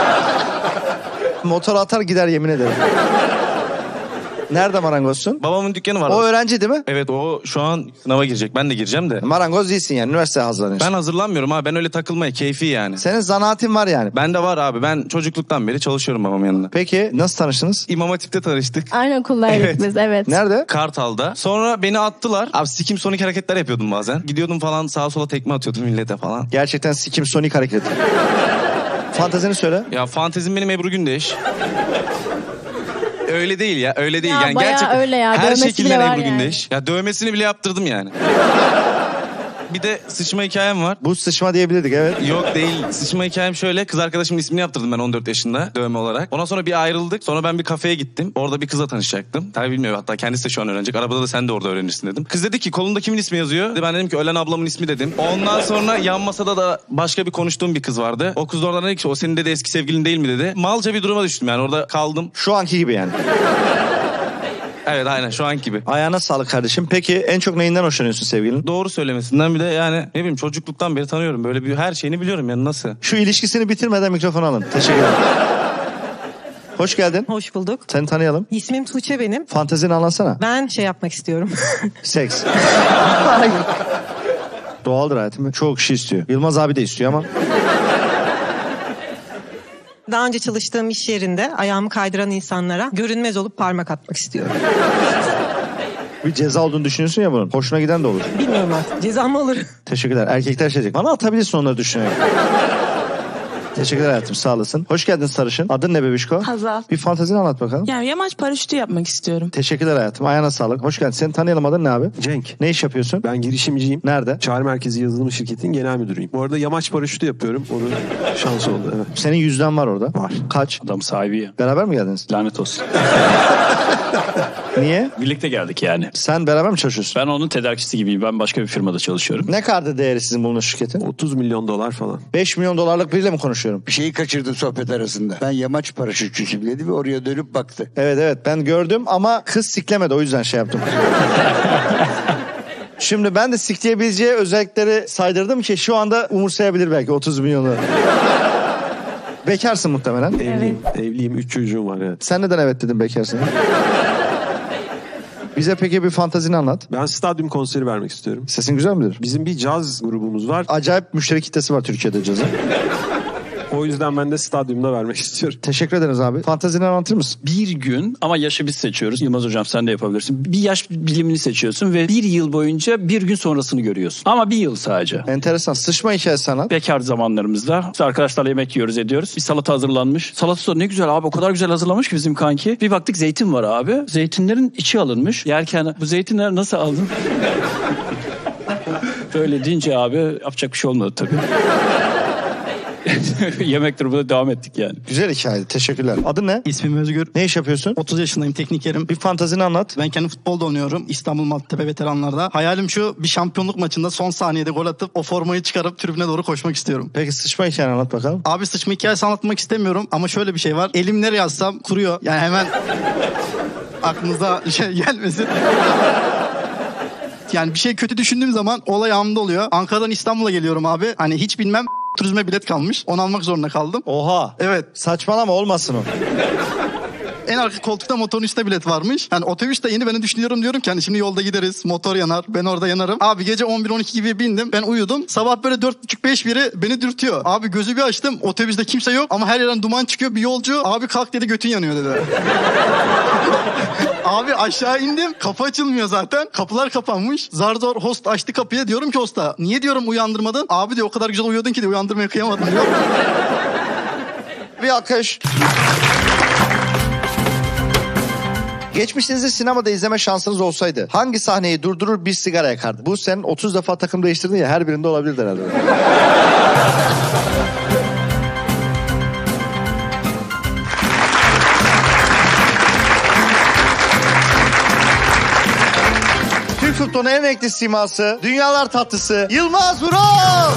Motor atar gider yemin ederim. Nerede marangozsun? Babamın dükkanı var. O öğrenci değil mi? Evet o şu an sınava girecek. Ben de gireceğim de. Marangoz değilsin yani. Üniversiteye hazırlanıyorsun. Ben hazırlanmıyorum abi. Ben öyle takılmaya keyfi yani. Senin zanaatin var yani. Bende var abi. Ben çocukluktan beri çalışıyorum babamın yanında. Peki nasıl tanıştınız? İmam Hatip'te tanıştık. Aynı okuldaydık Evet. biz evet. Nerede? Kartal'da. Sonra beni attılar. Abi sikim sonik hareketler yapıyordum bazen. Gidiyordum falan sağa sola tekme atıyordum millete falan. Gerçekten sikim sonik hareketi. Fantezini söyle. Ya fantezim benim Ebru Gündeş. Öyle değil ya öyle değil. Ya yani bayağı gerçekten öyle ya, her dövmesi şekilden bile var Ebru yani. Gündeş. Ya dövmesini bile yaptırdım yani. Bir de sıçma hikayem var. Bu sıçma diyebilirdik evet. Yok değil. Sıçma hikayem şöyle. Kız arkadaşımın ismini yaptırdım ben on dört yaşında dövme olarak. Ondan sonra bir ayrıldık. Sonra ben bir kafeye gittim. Orada bir kızla tanışacaktım. Tabii bilmiyorum hatta kendisi de şu an öğrenecek. Arabada da sen de orada öğrenirsin dedim. Kız dedi ki kolunda kimin ismi yazıyor? Ben dedim ki ölen ablamın ismi dedim. Ondan sonra yan masada da başka bir konuştuğum bir kız vardı. O kız da oradan dedi ki o senin dedi eski sevgilin değil mi dedi. Malca bir duruma düştüm yani orada kaldım. Şu anki gibi yani. Evet aynen şu an gibi. Ayağına sağlık kardeşim. Peki en çok neyinden hoşlanıyorsun sevgilinin? Doğru söylemesinden bir de yani ne bileyim çocukluktan beri tanıyorum. Böyle bir her şeyini biliyorum yani nasıl. Şu ilişkisini bitirmeden mikrofon alın. Teşekkür ederim. Hoş geldin. Hoş bulduk. Seni tanıyalım. İsmim Tuğçe benim. Fantezini anlatsana. Ben şey yapmak istiyorum. Seks. Doğaldır hayatım. Çok kişi istiyor. Yılmaz abi de istiyor ama. Daha önce çalıştığım iş yerinde ayağımı kaydıran insanlara görünmez olup parmak atmak istiyorum. Bir ceza olduğunu düşünüyorsun ya bunun. Hoşuna giden de olur. Bilmiyorum artık. Ceza mı olur? Teşekkürler. Erkekler şey diyecek. Bana atabilirsin onları düşünüyorum. Teşekkürler hayatım sağ olasın. Hoş geldin sarışın. Adın ne bebişko? Hazal. Bir fantezini anlat bakalım. Yani yamaç paraşütü yapmak istiyorum. Teşekkürler hayatım. Ayağına sağlık. Hoş geldin. Seni tanıyalım adın ne abi? Cenk. Ne iş yapıyorsun? Ben girişimciyim. Nerede? Çağrı Merkezi Yazılım Şirketi'nin genel müdürüyüm. Bu arada yamaç paraşütü yapıyorum. O da şans oldu evet. Senin yüzden var orada. Var. Kaç? Adam sahibi ya. Beraber mi geldiniz? Lanet olsun. Niye? Birlikte geldik yani. Sen beraber mi çalışıyorsun? Ben onun tedarikçisi gibiyim. Ben başka bir firmada çalışıyorum. Ne kadar değeri sizin bulunan şirketin? otuz milyon dolar falan. beş milyon dolarlık biriyle mi konuşuyorum? Bir şeyi kaçırdı sohbet arasında. Ben yamaç paraşütçüsüyüm dedi ve oraya dönüp baktı. Evet evet ben gördüm ama kız siklemedi o yüzden şey yaptım. Şimdi ben de sikleyebileceği özellikleri saydırdım ki şu anda umursayabilir belki otuz milyonu. Bekarsın muhtemelen. Evliyim. Evet. Evliyim. Üç çocuğum var evet. Sen neden evet dedin bekarsın? Bize peki bir fantezini anlat. Ben stadyum konseri vermek istiyorum. Sesin güzel midir? Bizim bir caz grubumuz var. Acayip müşteri kitlesi var Türkiye'de cazın. O yüzden ben de stadyumda vermek istiyorum. Teşekkür ederiz abi. Fantezini anlatır mısın? Bir gün ama yaşı biz seçiyoruz. Yılmaz hocam sen de yapabilirsin. Bir yaş bilimini seçiyorsun ve bir yıl boyunca bir gün sonrasını görüyorsun. Ama bir yıl sadece. Enteresan. Sıçma hikayesi anlat. Bekar zamanlarımızda işte arkadaşlarla yemek yiyoruz ediyoruz. Bir salata hazırlanmış. Salatası da ne güzel abi o kadar güzel hazırlamış ki bizim kanki. Bir baktık zeytin var abi. Zeytinlerin içi alınmış. Yerken bu zeytinleri nasıl aldın? Böyle deyince abi yapacak bir şey olmadı tabii. Yemek durumunda devam ettik yani. Güzel hikayeydi. Teşekkürler. Adın ne? İsmim Özgür. Ne iş yapıyorsun? otuz yaşındayım. Teknikerim. Bir fantezini anlat. Ben kendi futbolda oynuyorum. İstanbul Maltepe veteranlarda. Hayalim şu bir şampiyonluk maçında son saniyede gol atıp o formayı çıkarıp tribüne doğru koşmak istiyorum. Peki sıçma hikayeni anlat bakalım. Abi sıçma hikayesi anlatmak istemiyorum ama şöyle bir şey var. Elim nereye yazsam kuruyor. Yani hemen aklınıza şey gelmesin. Yani bir şey kötü düşündüğüm zaman olay anında oluyor. Ankara'dan İstanbul'a geliyorum abi. Hani hiç bilmem turizme bilet kalmış. Onu almak zorunda kaldım. Oha. Evet. Saçmalama olmasın o. En arka koltukta motorun üstte bilet varmış. Yani otobüste yeni beni düşünüyorum diyorum ki hani şimdi yolda gideriz. Motor yanar. Ben orada yanarım. Abi gece on bir on iki gibi bindim. Ben uyudum. Sabah böyle dört buçuk beş biri beni dürtüyor. Abi gözü bir açtım. Otobüste kimse yok. Ama her yerden duman çıkıyor. Bir yolcu. Abi kalk dedi götün yanıyor dedi. Abi aşağı indim. Kapı açılmıyor zaten. Kapılar kapanmış. Zar zor host açtı kapıyı. Diyorum ki hosta niye diyorum uyandırmadın? Abi diyor o kadar güzel uyuyordun ki de uyandırmaya kıyamadım diyor. Bir alkış. Geçmişinizde sinemada izleme şansınız olsaydı hangi sahneyi durdurur bir sigara yakardı? Bu sen otuz defa takım değiştirdin ya, her birinde olabilir herhalde. Türk futbolunun en renkli siması, dünyalar tatlısı Yılmaz Vural.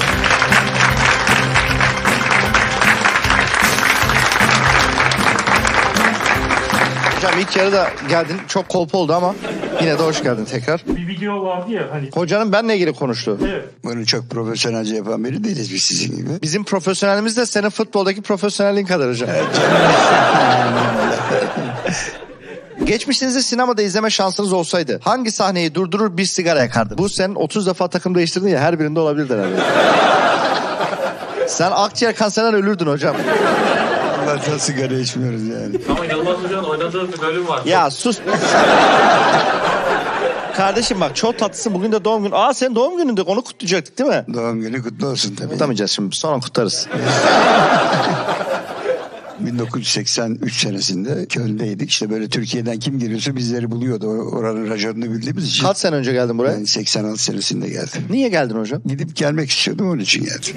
Hocam ilk yarıda geldin, çok kolpa oldu ama yine de hoş geldin tekrar. Bir video vardı ya hani. Hocanın benle ilgili konuştu. Evet. Bunu çok profesyonelce yapan biri değiliz biz sizin gibi. Bizim profesyonelimiz de senin futboldaki profesyonelliğin kadar hocam. Geçmişinizde sinemada izleme şansınız olsaydı hangi sahneyi durdurur bir sigara yakardı? Bu sen otuz defa takım değiştirdin ya, her birinde olabilir herhalde. Sen akciğer kanserinden ölürdün hocam. Allah'tan sigara içmiyoruz yani. Ama Yılmaz Hoca'nın oynadığı bir bölüm var. Ya sus. Kardeşim bak, çok tatlısın, bugün de doğum günü. Aa, senin doğum gününde onu kutlayacaktık değil mi? Doğum günü kutlu olsun tabii. Kutlamayacağız şimdi, sonra kutlarız. bin dokuz yüz seksen üç senesinde Köln'deydik. İşte böyle Türkiye'den kim geliyorsa bizleri buluyordu. Oranın raconunu bildiğimiz için. Kaç sene önce geldin buraya? Ben seksen altı senesinde geldim. Niye geldin hocam? Gidip gelmek istiyordum, onun için geldim.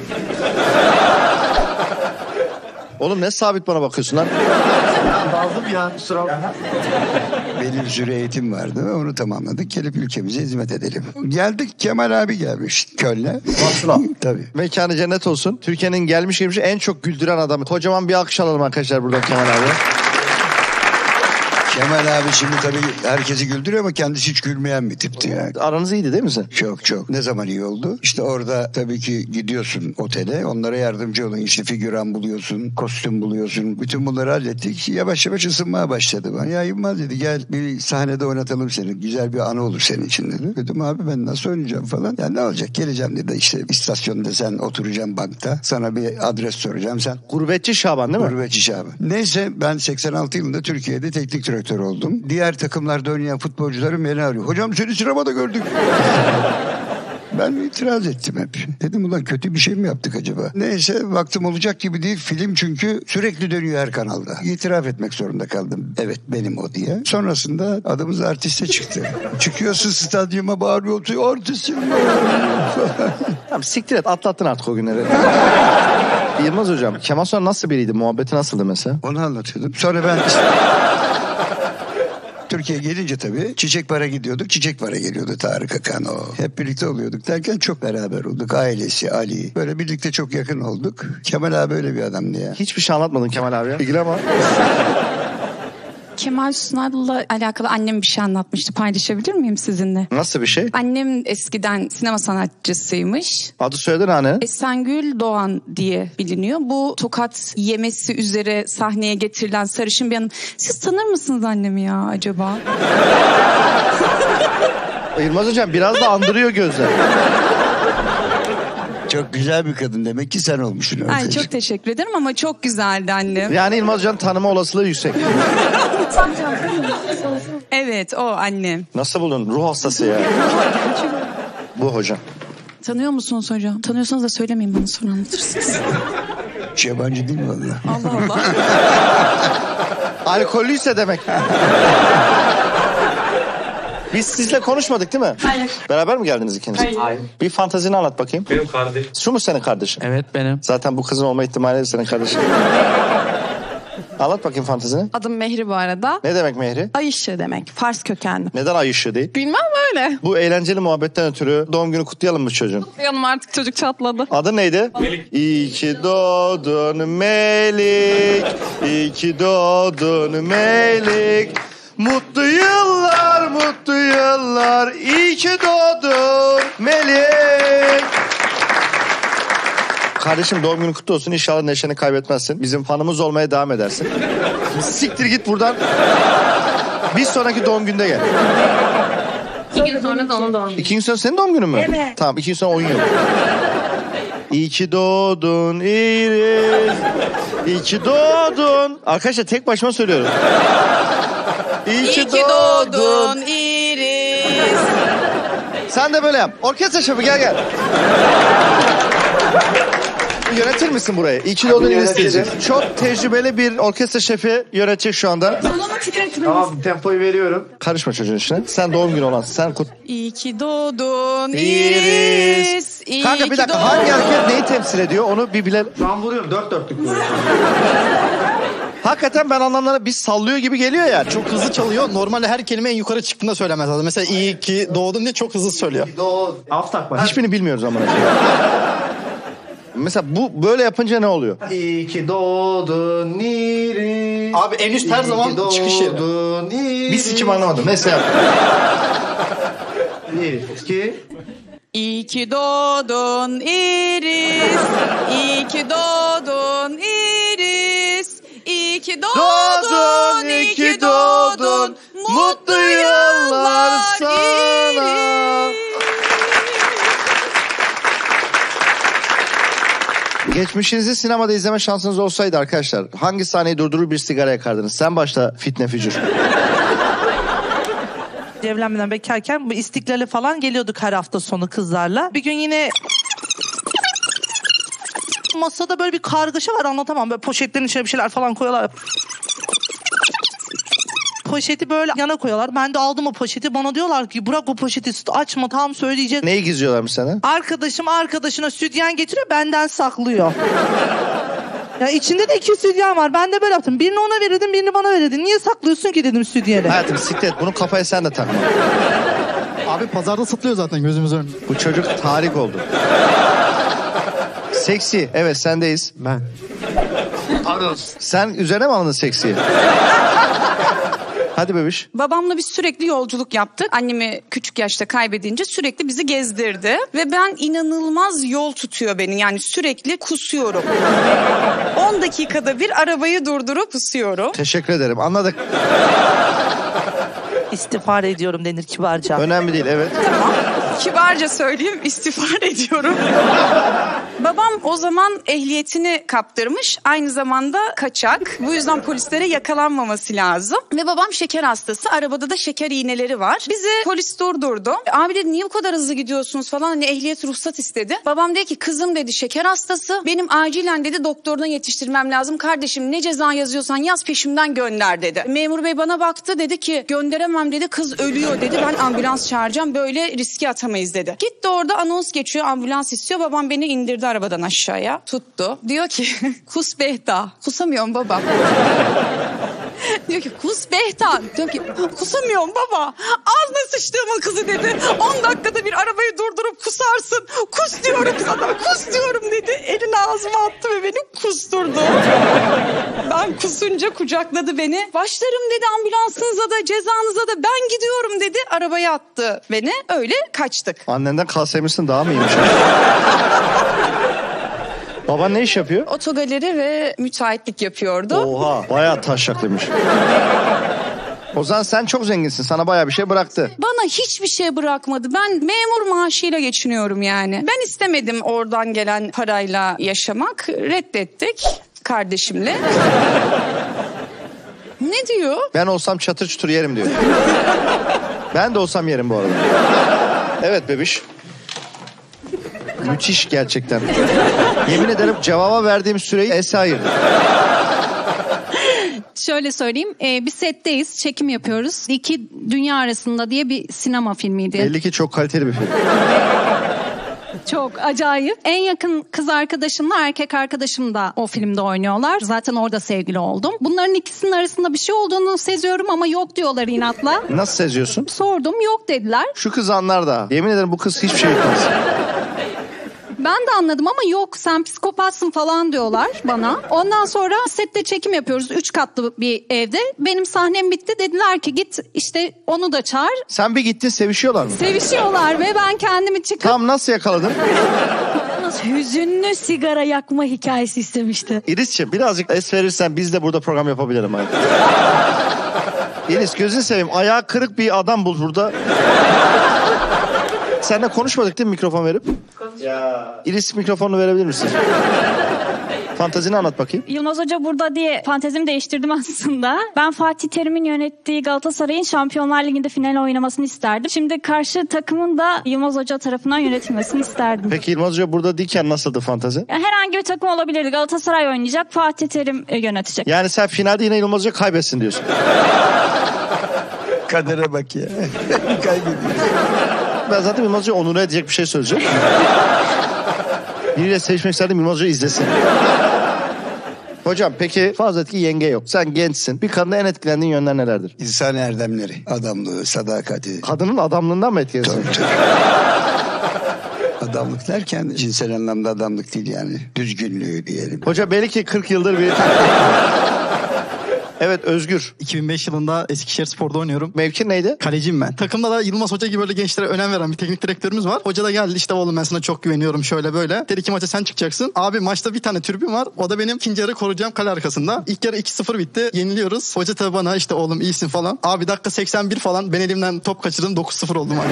Oğlum ne sabit bana bakıyorsun lan? Daldım ya, kusura bakma. Belli bir süre eğitim vardı ve onu tamamladık. Gelip ülkemize hizmet edelim. Geldik, Kemal abi gelmiş Köln'e. Vasıla. Tabii. Mekanı cennet olsun. Türkiye'nin gelmiş gelmiş en çok güldüren adamı. Kocaman bir alkış alalım arkadaşlar buradan Kemal abi. Kemal abi şimdi tabii herkesi güldürüyor ama kendisi hiç gülmeyen bir tipti yani. Aranız iyiydi değil mi sen? Çok çok. Ne zaman iyi oldu? İşte orada tabii ki gidiyorsun otele. Onlara yardımcı olun. İşte figüran buluyorsun, kostüm buluyorsun. Bütün bunları hallettik. Yavaş yavaş ısınmaya başladı bana. Ya Yılmaz dedi, gel bir sahnede oynatalım seni. Güzel bir anı olur senin için dedi. Dedim abi ben nasıl oynayacağım falan. Ya ne olacak, geleceğim dedi. İşte istasyonda sen oturacaksın bankta. Sana bir adres soracağım sen. Gurbetçi Şaban değil mi? Gurbetçi Şaban. Neyse ben seksen altı yılında Türkiye'de teknik direktör oldum. Diğer takımlarda oynayan futbolcularım beni arıyor. Hocam seni sinemada gördük. Ben itiraz ettim hep. Dedim ulan kötü bir şey mi yaptık acaba? Neyse baktım olacak gibi değil. Film çünkü sürekli dönüyor her kanalda. İtiraf etmek zorunda kaldım. Evet benim o diye. Sonrasında adımız artiste çıktı. Çıkıyorsun stadyuma bağırıyorsun. Artistim ben. Tamam siktir et, atlattın artık o günleri. Yılmaz hocam, Kemal Sunal nasıl biriydi? Muhabbeti nasıldı mesela? Onu anlatıyordum. Sonra ben... Türkiye'ye gelince tabii Çiçek Para gidiyorduk. Çiçek Para geliyordu, Tarık Akan o. Hep birlikte oluyorduk derken çok beraber olduk. Ailesi, Ali. Böyle birlikte çok yakın olduk. Kemal abi öyle bir adamdı ya. Hiçbir şey anlatmadın Kemal abiye. İlgili ama. Kemal Sunal'la alakalı annem bir şey anlatmıştı. Paylaşabilir miyim sizinle? Nasıl bir şey? Annem eskiden sinema sanatçısıymış. Adı soyadı ne anne? Esengül Doğan diye biliniyor. Bu tokat yemesi üzere sahneye getirilen sarışın bir hanım. Siz tanır mısınız annemi ya acaba? Yılmaz hocam biraz da andırıyor gözler. Çok güzel bir kadın, demek ki sen olmuşsun. Ay, çok teşekkür ederim ama çok güzeldi annem. Yani Yılmaz hocam tanıma olasılığı yüksek. Evet, o annem. Nasıl buldun? Ruh hastası ya. Bu hocam. Tanıyor musunuz hocam? Tanıyorsanız da söylemeyin, bana sonra anlatırsınız. Hiç yabancı değil mi valla? Allah Allah. Alkollüyse demek. Biz sizle konuşmadık değil mi? Hayır. Beraber mi geldiniz ikiniz? Hayır. Hayır. Bir fantazini anlat bakayım. Benim kardeşim. Şu mu senin kardeşin? Evet benim. Zaten bu kızın olma ihtimali senin kardeşin. Anlat bakayım fantazini. Adım Mehri bu arada. Ne demek Mehri? Ay ışığı demek. Fars kökenli. Neden ay ışığı değil? Bilmem öyle. Bu eğlenceli muhabbetten ötürü doğum günü kutlayalım mı çocuğun? Yanım artık çocuk çatladı. Adı neydi? Melik. İyi ki doğdun Melik. İyi ki doğdun Melik. Mutlu yıllar, mutlu yıllar. İyi ki doğdun Melik. Kardeşim doğum günün kutlu olsun. İnşallah neşeni kaybetmezsin. Bizim fanımız olmaya devam edersin. Siktir git buradan. Bir sonraki doğum günde gel. İki gün sonra da onun doğum günü. İki gün sonra senin doğum günün mü? Evet. Tamam, iki gün sonra oyun yok. İyi ki doğdun Iris. İyi ki doğdun. Arkadaşlar tek başıma söylüyorum. İyi, İyi ki, ki doğdun. doğdun Iris. Sen de böyle yap. Orkestra şefi gel gel. yönetir misin burayı? İyi ki doğdun İris. Çok tecrübeli bir orkestra şefi yönetecek şu anda. Tamam, tempoyu veriyorum. Karışma çocuğun işine. Sen doğum günü olan. Sen kut. İyi ki doğdun İris. İris. İyi Kanka bir ki dakika, doğdun. hangi hareket neyi temsil ediyor? Onu bir bilelim. Şu an vuruyorum. Dört dörtlük vuruyorum. Hakikaten ben anlamlara bir sallıyor gibi geliyor yani. Çok hızlı çalıyor. Normalde her kelime en yukarı çıktığında söylemez lazım. Mesela iyi ki doğdun diye çok hızlı söylüyor. Doğ. Af takma. Hiçbirini bilmiyoruz ama. Mesela bu böyle yapınca ne oluyor? İyi ki doğdun Iris. Abi en üst her zaman çıkış yeri. Bir sikim anlamadım. Mesela. Bir, iki. İyi ki doğdun Iris. İyi ki doğdun Iris. İyi ki doğdun, iyi ki doğdun. Mutlu yıllar sana. Geçmişinizi sinemada izleme şansınız olsaydı arkadaşlar, hangi sahneyi durdurur bir sigara yakardınız? Sen başla fitne fücur. Evlenmeden bekarken bu İstiklal'e falan geliyorduk her hafta sonu kızlarla. Bir gün yine masada böyle bir kargaşa var, anlatamam. Böyle poşetlerin içine bir şeyler falan koyuyorlar. Poşeti böyle yana koyuyorlar. Ben de aldım o poşeti. Bana diyorlar ki bırak o poşeti, açma, tam söyleyeceğiz. Neyi gizliyorlarmış sana? Arkadaşım arkadaşına sütyen getiriyor, benden saklıyor. Ya içinde de iki sütyen var. Ben de böyle yaptım. Birini ona verirdim, birini bana verirdin. Niye saklıyorsun ki dedim sütyeni. Hayatım siklet, bunu kafaya sen de takma. Abi pazarda satılıyor zaten gözümüz önünde. Bu çocuk tarih oldu. Seksi, evet sendeyiz. Ben. Pardon. Sen üzerine mi alındın seksiyi? Hadi bebiş. Babamla biz sürekli yolculuk yaptık. Annemi küçük yaşta kaybedince sürekli bizi gezdirdi. Ve ben inanılmaz yol tutuyor beni. Yani sürekli kusuyorum. on dakikada bir arabayı durdurup kusuyorum. Teşekkür ederim, anladık. İstiğfar ediyorum denir kibarca. Önemli değil, evet. Tamam. Kibarca söyleyeyim, istiğfar ediyorum. Babam o zaman ehliyetini kaptırmış. Aynı zamanda kaçak. Bu yüzden polislere yakalanmaması lazım. Ve babam şeker hastası. Arabada da şeker iğneleri var. Bizi polis durdurdu. Abi dedi niye bu kadar hızlı gidiyorsunuz falan. Hani ehliyet ruhsat istedi. Babam dedi ki kızım dedi şeker hastası. Benim acilen dedi doktoruna yetiştirmem lazım. Kardeşim ne ceza yazıyorsan yaz, peşimden gönder dedi. Memur bey bana baktı, dedi ki gönderemem dedi, kız ölüyor dedi. Ben ambulans çağıracağım, böyle riske atamayız dedi. Gitti, orada anons geçiyor, ambulans istiyor. Babam beni indirdi arabadan aşağıya. Tuttu. Diyor ki kus Behta. Kusamıyorum baba. Diyor ki kus Behta. Diyor ki kusamıyorum baba. Ağzına sıçtığımın kızı dedi. on dakikada bir arabayı durdurup kusarsın. Kus diyorum sana. Kus diyorum dedi. Elini ağzıma attı ve beni kusturdu. Ben kusunca kucakladı beni. Başlarım dedi ambulansınıza da cezanıza da, ben gidiyorum dedi. Arabaya attı beni. Öyle kaçtık. Annenden kalsaymışsın daha mı iyiymiş? Baban ne iş yapıyor? Otogaleri ve müteahhitlik yapıyordu. Oha, bayağı taşraklıymış. O zaman sen çok zenginsin. Sana bayağı bir şey bıraktı. Bana hiçbir şey bırakmadı. Ben memur maaşıyla geçiniyorum yani. Ben istemedim oradan gelen parayla yaşamak. Reddettik kardeşimle. Ne diyor? Ben olsam çatır çutur yerim diyor. Ben de olsam yerim bu arada. Evet bebiş. Müthiş gerçekten. Yemin ederim cevaba verdiğim süreyi Esra ayırdı. Şöyle söyleyeyim, e, bir setteyiz, çekim yapıyoruz. İki Dünya Arasında diye bir sinema filmiydi. Belli ki çok kaliteli bir film. Çok acayip. En yakın kız arkadaşımla erkek arkadaşım da o filmde oynuyorlar. Zaten orada sevgili oldum. Bunların ikisinin arasında bir şey olduğunu seziyorum ama yok diyorlar inatla. Nasıl seziyorsun? Sordum, yok dediler. Şu kız anlar da. Yemin ederim bu kız hiçbir şey yapmaz. Ben de anladım ama yok sen psikopatsın falan diyorlar bana. Ondan sonra sette çekim yapıyoruz. Üç katlı bir evde. Benim sahnem bitti. Dediler ki git işte onu da çağır. Sen bir gittin, sevişiyorlar mı? Sevişiyorlar ve ben kendimi çıkıp... Tam nasıl yakaladın? Hüzünlü sigara yakma hikayesi istemişti. İris'ciğim birazcık es verirsen biz de burada program yapabilirim. İris gözünü seveyim, ayağı kırık bir adam bul burada. Seninle konuşmadık değil mi mikrofon verip? Ya. İris mikrofonunu verebilir misin? Fantezini anlat bakayım. Yılmaz Hoca burada diye fantezimi değiştirdim aslında. Ben Fatih Terim'in yönettiği Galatasaray'ın Şampiyonlar Ligi'nde final oynamasını isterdim. Şimdi karşı takımın da Yılmaz Hoca tarafından yönetilmesini isterdim. Peki Yılmaz Hoca burada değilken nasıldı fantezi? Yani herhangi bir takım olabilirdi. Galatasaray oynayacak, Fatih Terim yönetecek. Yani sen finalde yine Yılmaz Hoca kaybetsin diyorsun. Kadere bak ya. Kaybediyor. Ben zaten Yılmaz Hoca onura edecek bir şey söyleyeceğim. Biriyle sevişmek isterdim, Yılmaz Hoca izlesin. Hocam peki fazla etki yenge yok. Sen gençsin. Bir kadında en etkilendiğin yönler nelerdir? İnsan erdemleri, adamlığı, sadakati. Kadının adamlığından mı etkilenirsin? Tabii tabii. Adamlık derken cinsel anlamda adamlık değil yani. Düzgünlüğü diyelim. Hoca belki kırk yıldır bir... Evet Özgür. iki bin beş yılında Eskişehirspor'da oynuyorum. Mevkin neydi? Kaleciyim ben. Takımda da Yılmaz Hoca gibi böyle gençlere önem veren bir teknik direktörümüz var. Hoca da geldi işte oğlum ben sana çok güveniyorum şöyle böyle. Dedi ki maça sen çıkacaksın. Abi maçta bir tane tribün var. O da benim ikinci yarı koruyacağım kale arkasında. İlk yarı iki sıfır bitti. Yeniliyoruz. Hoca tabi bana işte oğlum iyisin falan. Abi dakika seksen bir falan ben elimden top kaçırdım dokuz sıfır oldum abi.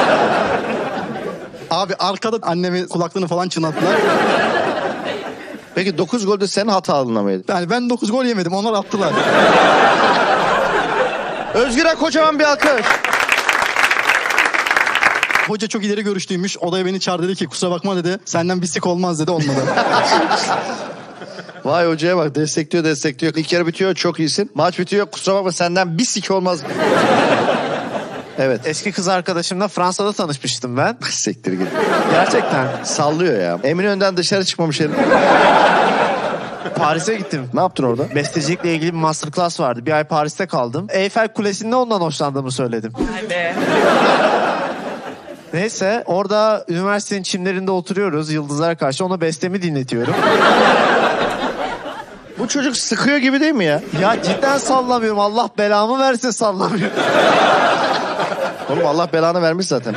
Abi arkada annemi kulaklığını falan çınlattılar. Peki dokuz golde senin hatalığına mıydı? Yani ben dokuz gol yemedim. Onlar attılar. Özgür'e kocaman bir alkış. Hoca çok ileri görüşlüymüş. Odaya beni çağırdı dedi ki kusura bakma dedi. Senden bir sik olmaz dedi olmadı. Vay hocaya bak destekliyor destekliyor. İlk yarı bitiyor çok iyisin. Maç bitiyor kusura bakma senden bir sik olmaz. Evet. Eski kız arkadaşımla Fransa'da tanışmıştım ben. Siktir git. Gerçekten. Sallıyor ya. Eminönü'nden dışarı çıkmamış herif. Paris'e gittim. Ne yaptın orada? Bestecilikle ilgili bir masterclass vardı. Bir ay Paris'te kaldım. Eyfel Kulesi'nde ondan hoşlandığımı söyledim. Vay be. Neyse orada üniversitenin çimlerinde oturuyoruz. Yıldızlara karşı ona bestemi dinletiyorum. Bu çocuk sıkıyor gibi değil mi ya? Ya cidden sallamıyorum. Allah belamı versin sallamıyorum. Oğlum Allah belanı vermiş zaten.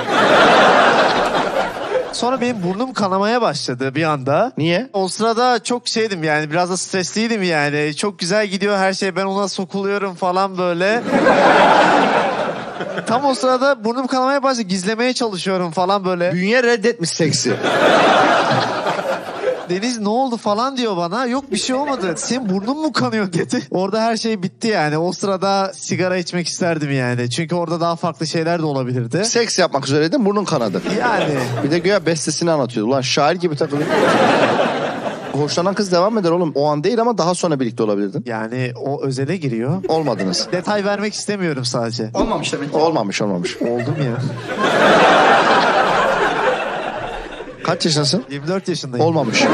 Sonra benim burnum kanamaya başladı bir anda. Niye? O sırada çok şeydim yani biraz da stresliydim yani. Çok güzel gidiyor her şey ben ona sokuluyorum falan böyle. Tam o sırada burnum kanamaya başladı gizlemeye çalışıyorum falan böyle. Bünye reddetmiş seksi. Deniz ne oldu falan diyor bana. Yok bir şey olmadı. Senin burnun mu kanıyor dedi. Orada her şey bitti yani. O sırada sigara içmek isterdim yani. Çünkü orada daha farklı şeyler de olabilirdi. Seks yapmak üzereydin burnun kanadı. Yani. Bir de güya bestesini anlatıyordu. Ulan şair gibi takılıyor. Hoşlanan kız devam eder oğlum. O an değil ama daha sonra birlikte olabilirdin. Yani o özele giriyor. Olmadınız. Detay vermek istemiyorum sadece. Olmamış demek ki. Olmamış olmamış. Oldum ya. Kaç yaşındasın? yirmi dört yaşındayım. Olmamış.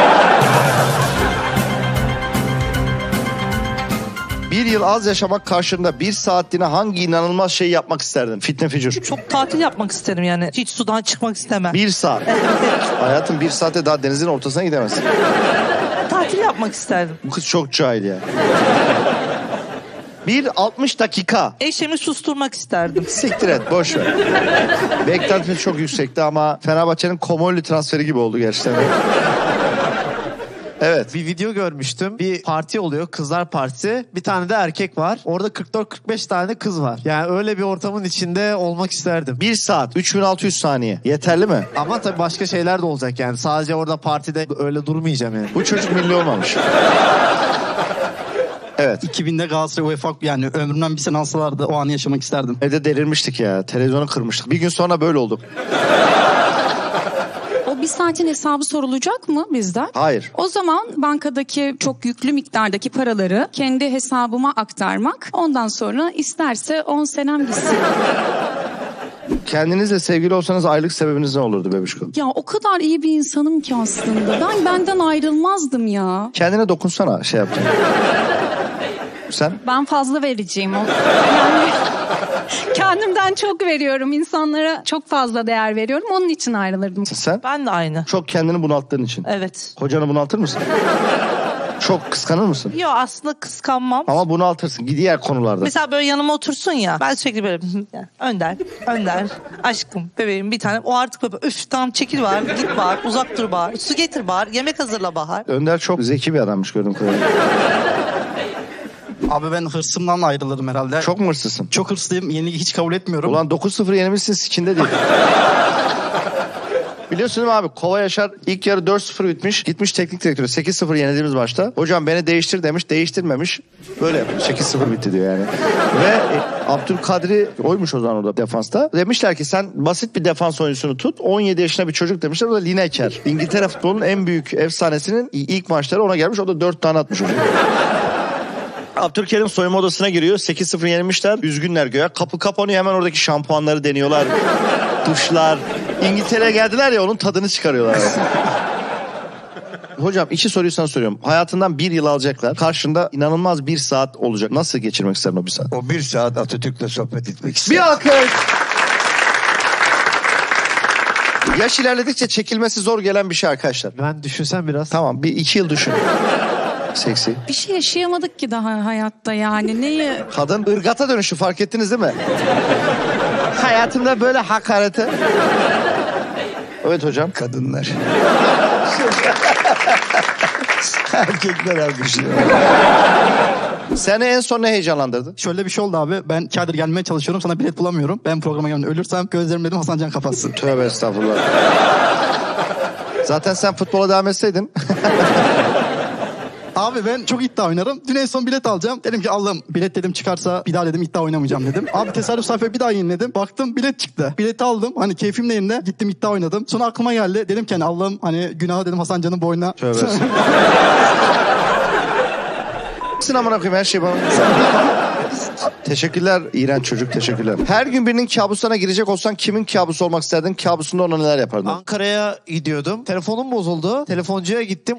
Bir yıl az yaşamak karşında bir saatliğine hangi inanılmaz şeyi yapmak isterdin? Fitne fücur. Çok tatil yapmak isterim yani. Hiç sudan çıkmak istemem. Bir saat. Hayatım bir saate daha denizin ortasına gidemezsin. Tatil yapmak isterdim. Bu kız çok cahil ya. Bir altmış dakika. Eşimi susturmak isterdim. Siktir et boş ver. Beklentimiz çok yüksekti ama Fenerbahçe'nin Komolli transferi gibi oldu gerçekten. Evet. Bir video görmüştüm. Bir parti oluyor. Kızlar partisi. Bir tane de erkek var. Orada kırk dört kırk beş tane kız var. Yani öyle bir ortamın içinde olmak isterdim. Bir saat. üç bin altı yüz saniye. Yeterli mi? Ama tabii başka şeyler de olacak yani. Sadece orada partide öyle durmayacağım yani. Bu çocuk milli olmamış. Evet. iki binde Galatasaray UEFA yani ömrümden bir sene alsalardı o anı yaşamak isterdim. Evde delirmiştik ya. Televizyonu kırmıştık. Bir gün sonra böyle olduk. O bir saatin hesabı sorulacak mı bizden? Hayır. O zaman bankadaki çok yüklü miktardaki paraları kendi hesabıma aktarmak. Ondan sonra isterse on senem gitsin. Kendinizle sevgili olsanız aylık sebebiniz ne olurdu bebişko? Ya o kadar iyi bir insanım ki aslında. Ben benden ayrılmazdım ya. Kendine dokunsana şey yapacağım. Sen? Ben fazla vereceğim. O. Yani kendimden çok veriyorum. İnsanlara çok fazla değer veriyorum. Onun için ayrılırdım. Sen? Ben de aynı. Çok kendini bunalttığın için. Evet. Kocanı bunaltır mısın? Çok kıskanır mısın? Yok aslında kıskanmam. Ama bunaltırsın diğer konularda. Mesela böyle yanıma otursun ya. Ben sürekli böyle Önder, Önder, aşkım, bebeğim bir tane. O artık böyle üf tamam çekil var, git bağır, uzak dur bağır, su getir bağır, yemek hazırla Bahar. Önder çok zeki bir adammış gördüğüm kadarıyla. Abi ben hırsımdan ayrılırım herhalde. Çok mu hırslısın? Çok hırslıyım. Yenilgi hiç kabul etmiyorum. Ulan dokuz sıfır yenilmişsin sikinde değil. Biliyorsun değil mi abi? Kova Yaşar ilk yarı dört sıfır bitmiş. Gitmiş teknik direktörü sekiz sıfır yenildiğimiz maçta. Hocam beni değiştir demiş. Değiştirmemiş. Böyle yapmış. sekiz sıfır bitti diyor yani. Ve e, Abdülkadir'i oymuş o zaman orada defansta. Demişler ki sen basit bir defans oyuncusunu tut. on yedi yaşında bir çocuk demişler. O da Lineker. İngiltere futbolunun en büyük efsanesinin ilk maçları ona gelmiş. O da dört tane atmış hocam. Abdülkerim soyunma odasına giriyor. sekiz sıfır yenilmişler. Üzgünler göğe. Kapı kapanıyor. Hemen oradaki şampuanları deniyorlar. Duşlar. İngiltere'ye geldiler ya, onun tadını çıkarıyorlar. Hocam iki soruyu sana soruyorum. Hayatından bir yıl alacaklar. Karşında inanılmaz bir saat olacak. Nasıl geçirmek isterdin o bir saat? O bir saat Atatürk'le sohbet etmek isterim. Bir alkış. Yaş ilerledikçe çekilmesi zor gelen bir şey arkadaşlar. Ben düşünsem biraz. Tamam, bir iki yıl düşün. Seksi. Bir şey yaşayamadık ki daha hayatta yani. Neyi? Kadın ırgata dönüşü, fark ettiniz değil mi? Hayatımda böyle hakareti. Evet hocam. Kadınlar. Erkekler alkışlıyor. Seni en son ne heyecanlandırdı? Şöyle bir şey oldu abi. Ben iki aydır gelmeye çalışıyorum. Sana bilet bulamıyorum. Ben programa gelmeden ölürsem gözlerim dedim Hasan Can kapatsın. Tövbe estağfurullah. Zaten sen futbola devam etseydin. Abi ben çok iddia oynarım. Dün en son bilet alacağım. Dedim ki Allah'ım bilet dedim çıkarsa bir daha dedim iddia oynamayacağım dedim. Abi tesadüf sayfayı bir daha yeniledim. Baktım bilet çıktı. Bileti aldım. Hani keyfim de yerinde. Gittim iddia oynadım. Sonra aklıma geldi. Dedim ki hani Allah'ım hani günahı dedim Hasan Can'ın boynuna. Tövbe. Sin amına koyayım her şey bana. Teşekkürler iğrenç çocuk, teşekkürler. Her gün birinin kabusuna girecek olsan kimin kabusu olmak isterdin? Kabusunda ona neler yapardın? Ankara'ya gidiyordum. Telefonum bozuldu. Telefoncuya gittim.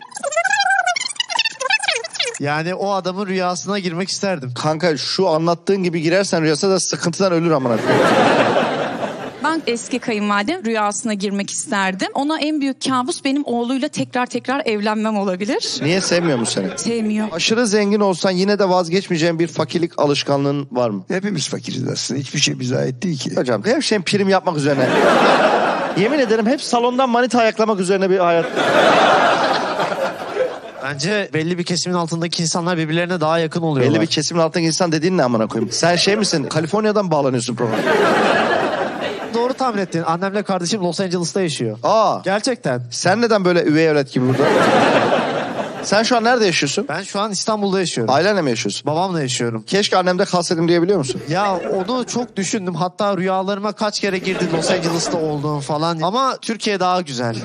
Yani o adamın rüyasına girmek isterdim. Kanka şu anlattığın gibi girersen rüyasına da sıkıntıdan ölür amına koyayım. Ben eski kayınvalidem rüyasına girmek isterdim. Ona en büyük kabus benim oğluyla tekrar tekrar evlenmem olabilir. Niye, sevmiyor mu seni? Sevmiyor. Aşırı zengin olsan yine de vazgeçmeyeceğin bir fakirlik alışkanlığın var mı? Hepimiz fakiriz aslında. Hiçbir şey bize ait değil ki. Hocam her şeyin prim yapmak üzerine. Yemin ederim hep salondan manita ayaklamak üzerine bir hayat. Bence belli bir kesimin altındaki insanlar birbirlerine daha yakın oluyorlar. Belli bir kesimin altındaki insan dediğin ne amına koyayım? Sen şey misin? Kaliforniya'dan bağlanıyorsun programa. Doğru tahmin ettin. Annemle kardeşim Los Angeles'ta yaşıyor. Aa. Gerçekten. Sen neden böyle üvey evlat gibi burada? Sen şu an nerede yaşıyorsun? Ben şu an İstanbul'da yaşıyorum. Ailenle mi yaşıyorsun? Babamla yaşıyorum. Keşke annemde kalsaydım diyebiliyor musun? Ya onu çok düşündüm. Hatta rüyalarıma kaç kere girdi Los Angeles'ta olduğum falan. Ama Türkiye daha güzel.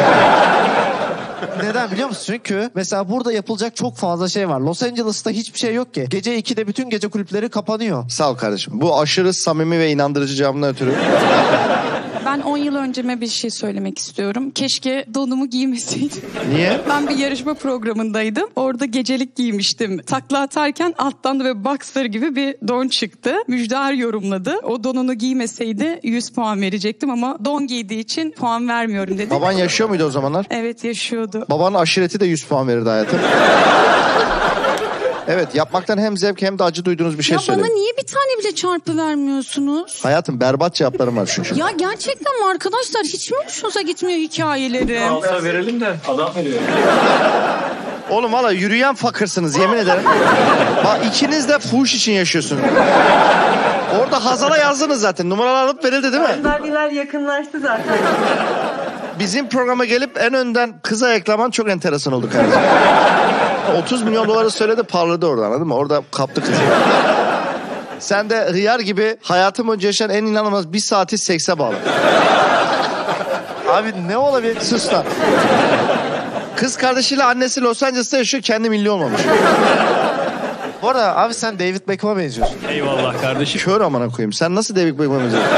Neden biliyor musun? Çünkü mesela burada yapılacak çok fazla şey var. Los Angeles'ta hiçbir şey yok ki. Gece ikide bütün gece kulüpleri kapanıyor. Sağ ol kardeşim. Bu aşırı samimi ve inandırıcı cevabından ötürü. Ben on yıl önceme bir şey söylemek istiyorum. Keşke donumu giymeseydim. Niye? Ben bir yarışma programındaydım. Orada gecelik giymiştim. Takla atarken alttan da böyle boxer gibi bir don çıktı. Müjdar yorumladı. O donunu giymeseydi yüz puan verecektim ama don giydiği için puan vermiyorum dedi. Baban yaşıyor muydu o zamanlar? Evet, yaşıyordu. Babanın aşireti de yüz puan verirdi hayatım. Evet, yapmaktan hem zevk hem de acı duyduğunuz bir şey ya söyleyin. Ya bana niye bir tane bile çarpı vermiyorsunuz? Hayatım berbat cevaplarım var çünkü. Ya gerçekten mi arkadaşlar? Hiç mi hoşunuza gitmiyor hikayeleri? Alsa verelim de adam veriyor. Oğlum valla yürüyen fakırsınız yemin ederim. Bak ikiniz de fuhuş için yaşıyorsunuz. Orada Hazal'a yazdınız zaten. Numaralar alıp verildi değil mi? Vergiler yakınlaştı zaten. Bizim programa gelip en önden kız ayaklaman çok enteresan oldu kardeşim. otuz milyon doları söyledi, parladı orada, anladın mı? Orada kaptı kızı. Sen de hıyar gibi hayatım önce yaşayan en inanılmaz bir saati sekse bağlı. Abi ne olabilir? Sus lan. Kız kardeşiyle annesi Los Angeles'ta yaşıyor, kendi milli olmamış. Bu arada abi sen David Beckham'a benziyorsun. Eyvallah kardeşim. Kör amına koyayım. Sen nasıl David Beckham'a benziyorsun?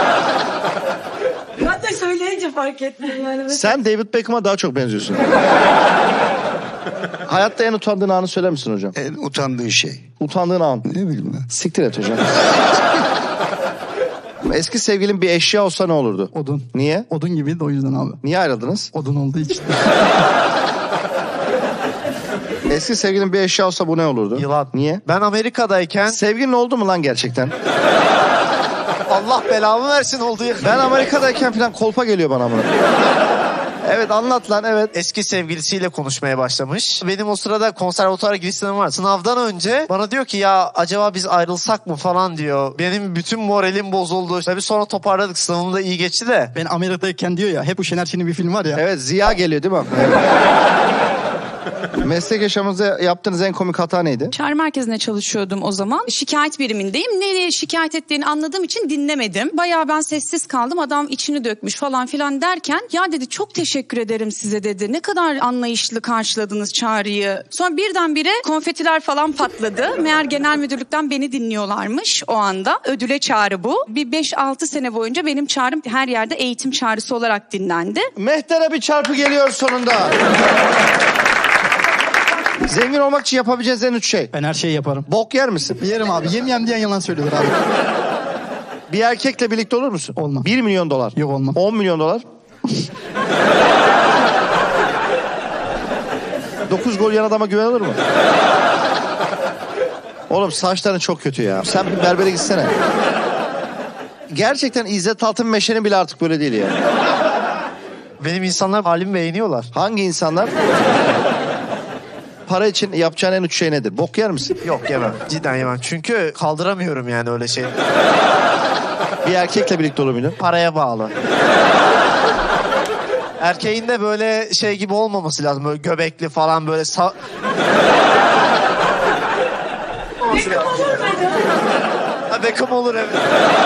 Ben de söyleyince fark ettim yani. Sen David Beckham'a daha çok benziyorsun. Hayatta en utandığın anı söyler misin hocam? En utandığın şey. Utandığın an. Ne bileyim ben. Siktir et hocam. Eski sevgilin bir eşya olsa ne olurdu? Odun. Niye? Odun gibiydi o yüzden abi. Niye ayrıldınız? Odun olduğu için. Eski sevgilin bir eşya olsa bu ne olurdu? Yılan. Niye? Ben Amerika'dayken... Sevgilin oldu mu lan gerçekten? Allah belamı versin oldu ya. Ben Amerika'dayken falan kolpa geliyor bana bunu. Evet anlat lan evet. Eski sevgilisiyle konuşmaya başlamış. Benim o sırada konservatuara giriş sınavım var. Sınavdan önce bana diyor ki ya acaba biz ayrılsak mı falan diyor. Benim bütün moralim bozuldu. Tabii sonra toparladık. Sınavım da iyi geçti de. Ben Amerika'dayken diyor ya hep bu Şener Şen'in bir film var ya. Evet Ziya geliyor değil mi? Evet. Meslek yaşamınızda yaptığınız en komik hata neydi? Çağrı merkezine çalışıyordum o zaman. Şikayet birimindeyim. Nereye şikayet ettiğini anladığım için dinlemedim. Bayağı ben sessiz kaldım. Adam içini dökmüş falan filan derken ya dedi çok teşekkür ederim size dedi. Ne kadar anlayışlı karşıladınız Çağrı'yı. Sonra birdenbire konfetiler falan patladı. Meğer genel müdürlükten beni dinliyorlarmış o anda. Ödüle çağrı bu. Bir beş altı sene boyunca benim çağrım her yerde eğitim çağrısı olarak dinlendi. Mehter'e bir çarpı geliyor sonunda. Zengin olmak için yapabileceğiniz en üç şey. Ben her şeyi yaparım. Bok yer misin? Yerim abi. Yemeyem diyen yalan söylüyorlar abi. Bir erkekle birlikte olur musun? Olmam. bir milyon dolar. Yok olmam. on milyon dolar. dokuz gol yan adama güvenilir mi? Oğlum saçların çok kötü ya. Sen bir berbere gitsene. Gerçekten İzzet Altın Meşe'nin bile artık böyle değil ya. Benim insanlar halimi beğeniyorlar. Hangi insanlar? Para için yapacağın en üç şey nedir? Bok yer misin? Yok yemem. Cidden yemem. Çünkü kaldıramıyorum yani öyle şey. Bir erkekle birlikte olur muydun? Paraya bağlı. Erkeğin de böyle şey gibi olmaması lazım. Böyle göbekli falan böyle sa... Beckham olur muydu? Ha Beckham olur evet.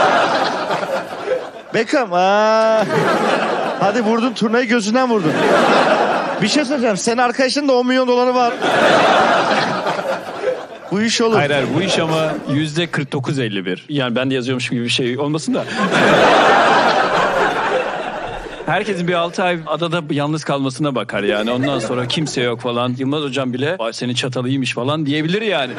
Beckham aa. Hadi vurdun turnayı gözünden vurdun. Bir şey söyleyeceğim. Senin arkadaşın da on milyon doları var. Bu iş olur. Hayır hayır bu iş ama yüzde kırk dokuz elli bir. Yani ben de yazıyormuş gibi bir şey olmasın da. Herkesin bir altı ay adada yalnız kalmasına bakar yani. Ondan sonra kimse yok falan. Yılmaz hocam bile vay senin çatalı iyiymiş falan diyebilir yani.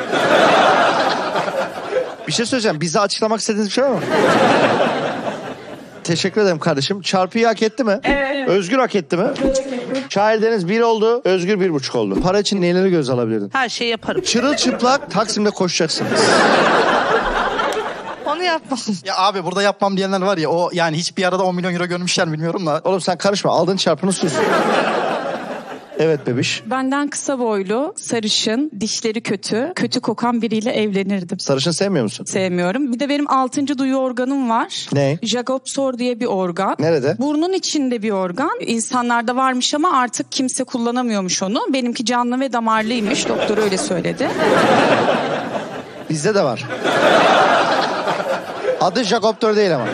Bir şey söyleyeceğim. Bize açıklamak istediğiniz bir şey var mı? Teşekkür ederim kardeşim. Çarpıyı hak etti mi? Evet. Özgür hak etti mi? Şair Deniz bir oldu, Özgür bir buçuk oldu. Para için neleri göz alabilirdin? Her şeyi yaparım. Çırılçıplak Taksim'de koşacaksınız. Onu yapmam. Ya abi burada yapmam diyenler var ya o yani hiçbir arada on milyon euro görmüşler bilmiyorum da. Oğlum sen karışma aldığın çarpını sus. Evet bebiş. Benden kısa boylu, sarışın, dişleri kötü, kötü kokan biriyle evlenirdim. Sarışın sevmiyor musun? Sevmiyorum. Bir de benim altıncı duyu organım var. Ne? Jacobsor diye bir organ. Nerede? Burnun içinde bir organ. İnsanlarda varmış ama artık kimse kullanamıyormuş onu. Benimki canlı ve damarlıymış. Doktor öyle söyledi. Bizde de var. Adı Jacobsor değil ama.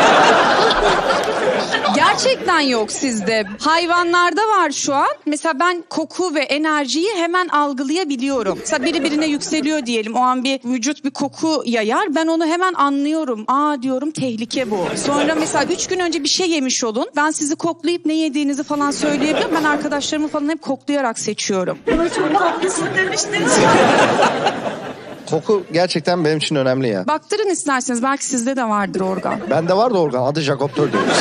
Gerçekten yok sizde. Hayvanlarda var şu an. Mesela ben koku ve enerjiyi hemen algılayabiliyorum. Mesela biri birine yükseliyor diyelim. O an bir vücut bir koku yayar. Ben onu hemen anlıyorum. Aa diyorum tehlike bu. Sonra mesela üç gün önce bir şey yemiş olun. Ben sizi koklayıp ne yediğinizi falan söyleyebilirim. Ben arkadaşlarımı falan hep koklayarak seçiyorum. Bana çok tatlısın demiştiniz. Koku gerçekten benim için önemli ya. Baktırın isterseniz. Belki sizde de vardır organ. Bende var da organ. Adı Jacobsor diyor.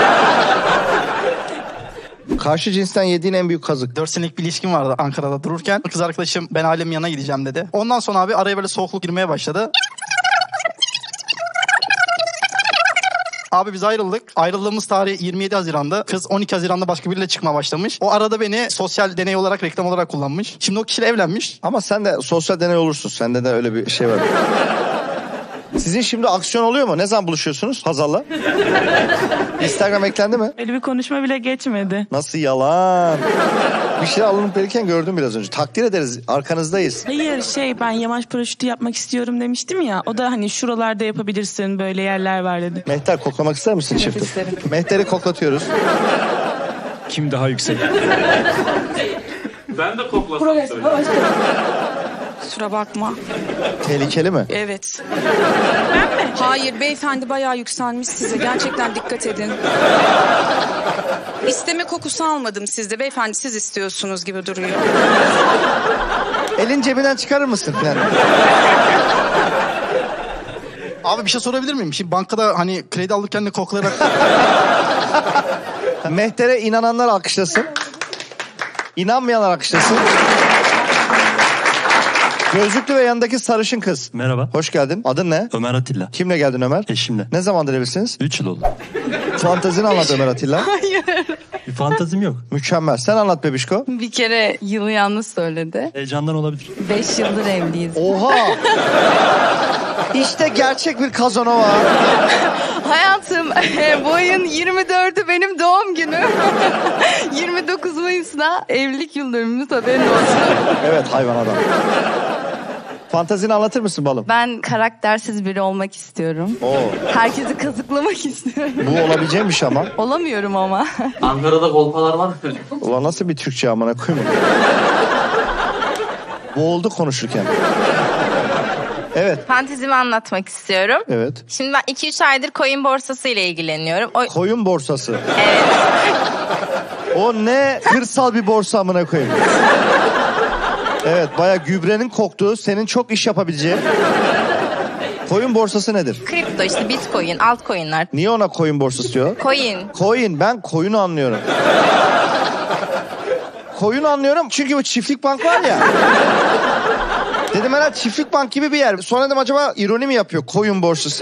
Karşı cinsten yediğin en büyük kazık. dört senelik bir ilişkim vardı Ankara'da dururken. Kız arkadaşım ben ailemin yanına gideceğim dedi. Ondan sonra abi araya böyle soğukluk girmeye başladı. Abi biz ayrıldık. Ayrıldığımız tarih yirmi yedi Haziran'da. Kız on iki Haziran'da başka biriyle çıkmaya başlamış. O arada beni sosyal deney olarak, reklam olarak kullanmış. Şimdi o kişiyle evlenmiş. Ama sen de sosyal deney olursun. Sende de öyle bir şey var. Sizin şimdi aksiyon oluyor mu? Ne zaman buluşuyorsunuz Hazal'la? Instagram eklendi mi? Öyle bir konuşma bile geçmedi. Nasıl yalan? Bir şey alınıp verirken gördüm biraz önce. Takdir ederiz. Arkanızdayız. Hayır şey ben yamaç paraşütü yapmak istiyorum demiştim ya. O da hani şuralarda yapabilirsin böyle yerler var dedi. Mehter koklamak ister misin çifti? Mehter'i koklatıyoruz. Kim daha yüksek? Ben de koklasam söyle. Kusura bakma. Tehlikeli mi? Evet. Ben mi? Hayır beyefendi bayağı yükselmiş size. Gerçekten dikkat edin. İsteme kokusu almadım sizde. Beyefendi siz istiyorsunuz gibi duruyor. Elin cebinden çıkarır mısın? Yani. Abi bir şey sorabilir miyim? Şimdi bankada hani kredi alırken de koklayarak... Mehter'e inananlar alkışlasın. İnanmayanlar alkışlasın. Gözlüklü ve yanındaki sarışın kız. Merhaba. Hoş geldin. Adın ne? Ömer Atilla. Kimle geldin Ömer? Eşimle. Ne zamandır evlisiniz? Üç yıl oldu. Fantezini anlat Ömer Atilla. Hayır. Bir fantazim yok. Mükemmel. Sen anlat bebişko. Bir kere yılı yanlış söyledi. Heyecandan olabilir. Beş yıldır evliyiz. Oha! İşte gerçek bir Kazanova. Hayatım bu ayın yirmi dördü benim doğum günüm. yirmi dokuz Mayıs'ta evlilik yıl dönümümüz, haberin olsun. Evet, hayvan adam. Fantazini anlatır mısın balım? Ben karaktersiz biri olmak istiyorum. Oo. Herkesi kazıklamak istiyorum. Bu olabileceğim bir şey ama. Olamıyorum ama. Ankara'da kolpalar var mı? Ulan nasıl bir Türkçe amına koyayım? Boğuldu konuşurken. Evet. Fantezimi anlatmak istiyorum. Evet. Şimdi ben iki üç aydır coin borsası ile ilgileniyorum. O... Koyun borsası. Evet. O ne kırsal bir borsa amına koyayım. Evet, bayağı gübrenin koktuğu, senin çok iş yapabileceğin. Koyun borsası nedir? Kripto işte, bitcoin, altcoin'ler. Niye ona koyun borsası diyor? Coin. Coin, ben koyunu anlıyorum. Koyunu anlıyorum çünkü bu çiftlik bank var ya. Dedim herhalde çiftlik bank gibi bir yer. Sonra dedim acaba ironi mi yapıyor koyun borsası?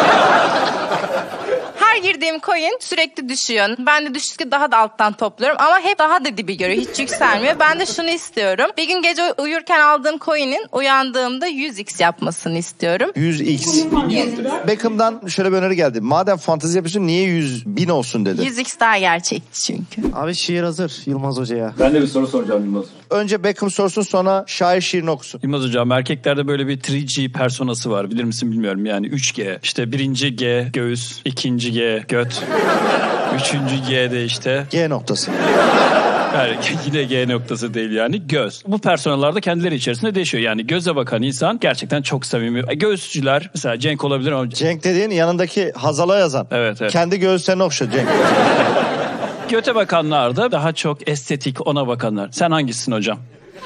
Her girdiğim coin sürekli düşüyor. Ben de düştükçe daha da alttan topluyorum ama hep daha da dibi görüyor. Hiç yükselmiyor. Ben de şunu istiyorum. Bir gün gece uyurken aldığım coin'in uyandığımda yüz x yapmasını istiyorum. yüz x. Beckham'dan şöyle bir öneri geldi. Madem fantezi yapıyorsun niye yüz bin olsun dedi. yüz x daha gerçekçi çünkü. Abi şiir hazır Yılmaz Hoca'ya. Ben de bir soru soracağım Yılmaz. Önce Beckham sorsun, sonra şair şiirini okusun. Yılmaz Hocam, erkeklerde böyle bir üç G personası var. Bilir misin bilmiyorum. Yani üç G. İşte birinci G göğüs, ikinci G göt, üçüncü G de işte G noktası. Yani yine G noktası değil yani, göz. Bu personeller de kendileri içerisinde değişiyor. Yani göze bakan insan gerçekten çok samimi. Göğüsçüler mesela Cenk olabilir ama... Cenk dediğin yanındaki Hazal'a yazan. Evet, evet. Kendi göğüslerine okşa Cenk. Göte bakanlar da daha çok estetik, ona bakanlar. Sen hangisisin hocam?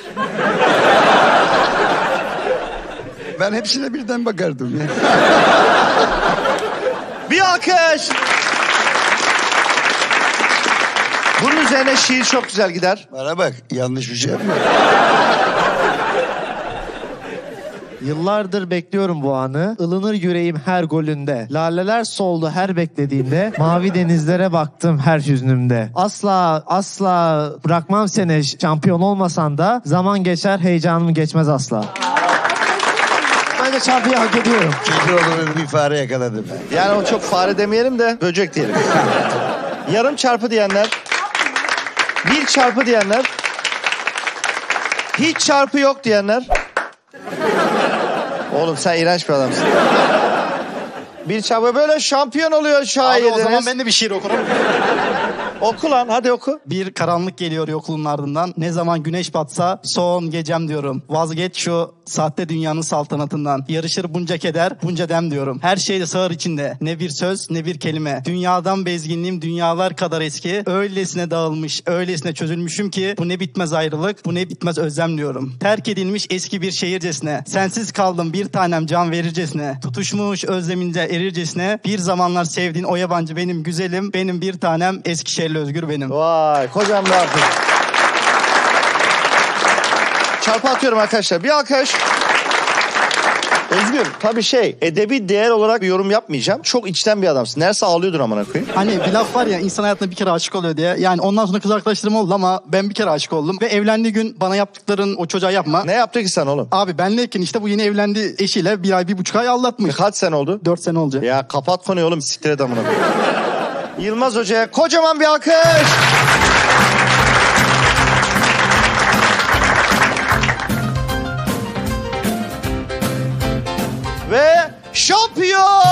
Ben hepsine birden bakardım. Ya. Bir alkış. Bunun üzerine şiir çok güzel gider. Bana bak, yanlış bir şey yapma. Yıllardır bekliyorum bu anı. Ilınır yüreğim her golünde. Laleler soldu her beklediğimde. Mavi denizlere baktım her hüznümde. Asla asla bırakmam seni, şampiyon olmasan da. Zaman geçer, heyecanım geçmez asla. Ben de şampiyon hak ediyorum. Çünkü orada bir fare yakaladım ben. Yani o çok fare demeyelim de böcek diyelim. Yarım çarpı diyenler. Bir çarpı diyenler. Hiç çarpı yok diyenler. Oğlum sen iğrenç bir adamsın. Bir çarpı böyle şampiyon oluyor şair. Abi o zaman ben de bir şiir okurum. Oku lan, hadi oku. Bir karanlık geliyor yokluğun ardından. Ne zaman güneş batsa son gecem diyorum. Vazgeç şu sahte dünyanın saltanatından. Yarışır bunca keder, bunca dem diyorum. Her şey de sağır içinde. Ne bir söz, ne bir kelime. Dünyadan bezginliğim dünyalar kadar eski. Öylesine dağılmış, öylesine çözülmüşüm ki bu ne bitmez ayrılık, bu ne bitmez özlem diyorum. Terk edilmiş eski bir şehircesine. Sensiz kaldım bir tanem can verircesine. Tutuşmuş özlemince erircesine. Bir zamanlar sevdiğin o yabancı benim güzelim. Benim bir tanem Eskişehirli Özgür benim. Vay, kocam da artık. Çarpı atıyorum arkadaşlar. Bir alkış. Özgür, tabii şey, edebi değer olarak bir yorum yapmayacağım. Çok içten bir adamsın. Neresi ağlıyordur amına koyayım. Hani bir laf var ya, insan hayatında bir kere aşık oluyor diye. Yani ondan sonra kız arkadaşlarım oldu ama ben bir kere aşık oldum. Ve evlendiği gün bana yaptıkların o çocuğa yapma. Ne yaptı ki sen oğlum? Abi benleyken işte bu yeni evlendi eşiyle bir ay bir buçuk ay aldatmış. E kaç sene oldu? Dört sene olacak. Ya kapat konuyu oğlum, siktir et amına koyayım. Yılmaz Hoca'ya kocaman bir alkış. Ve şampiyon!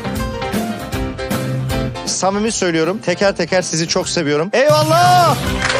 Samimi söylüyorum. Teker teker sizi çok seviyorum. Eyvallah!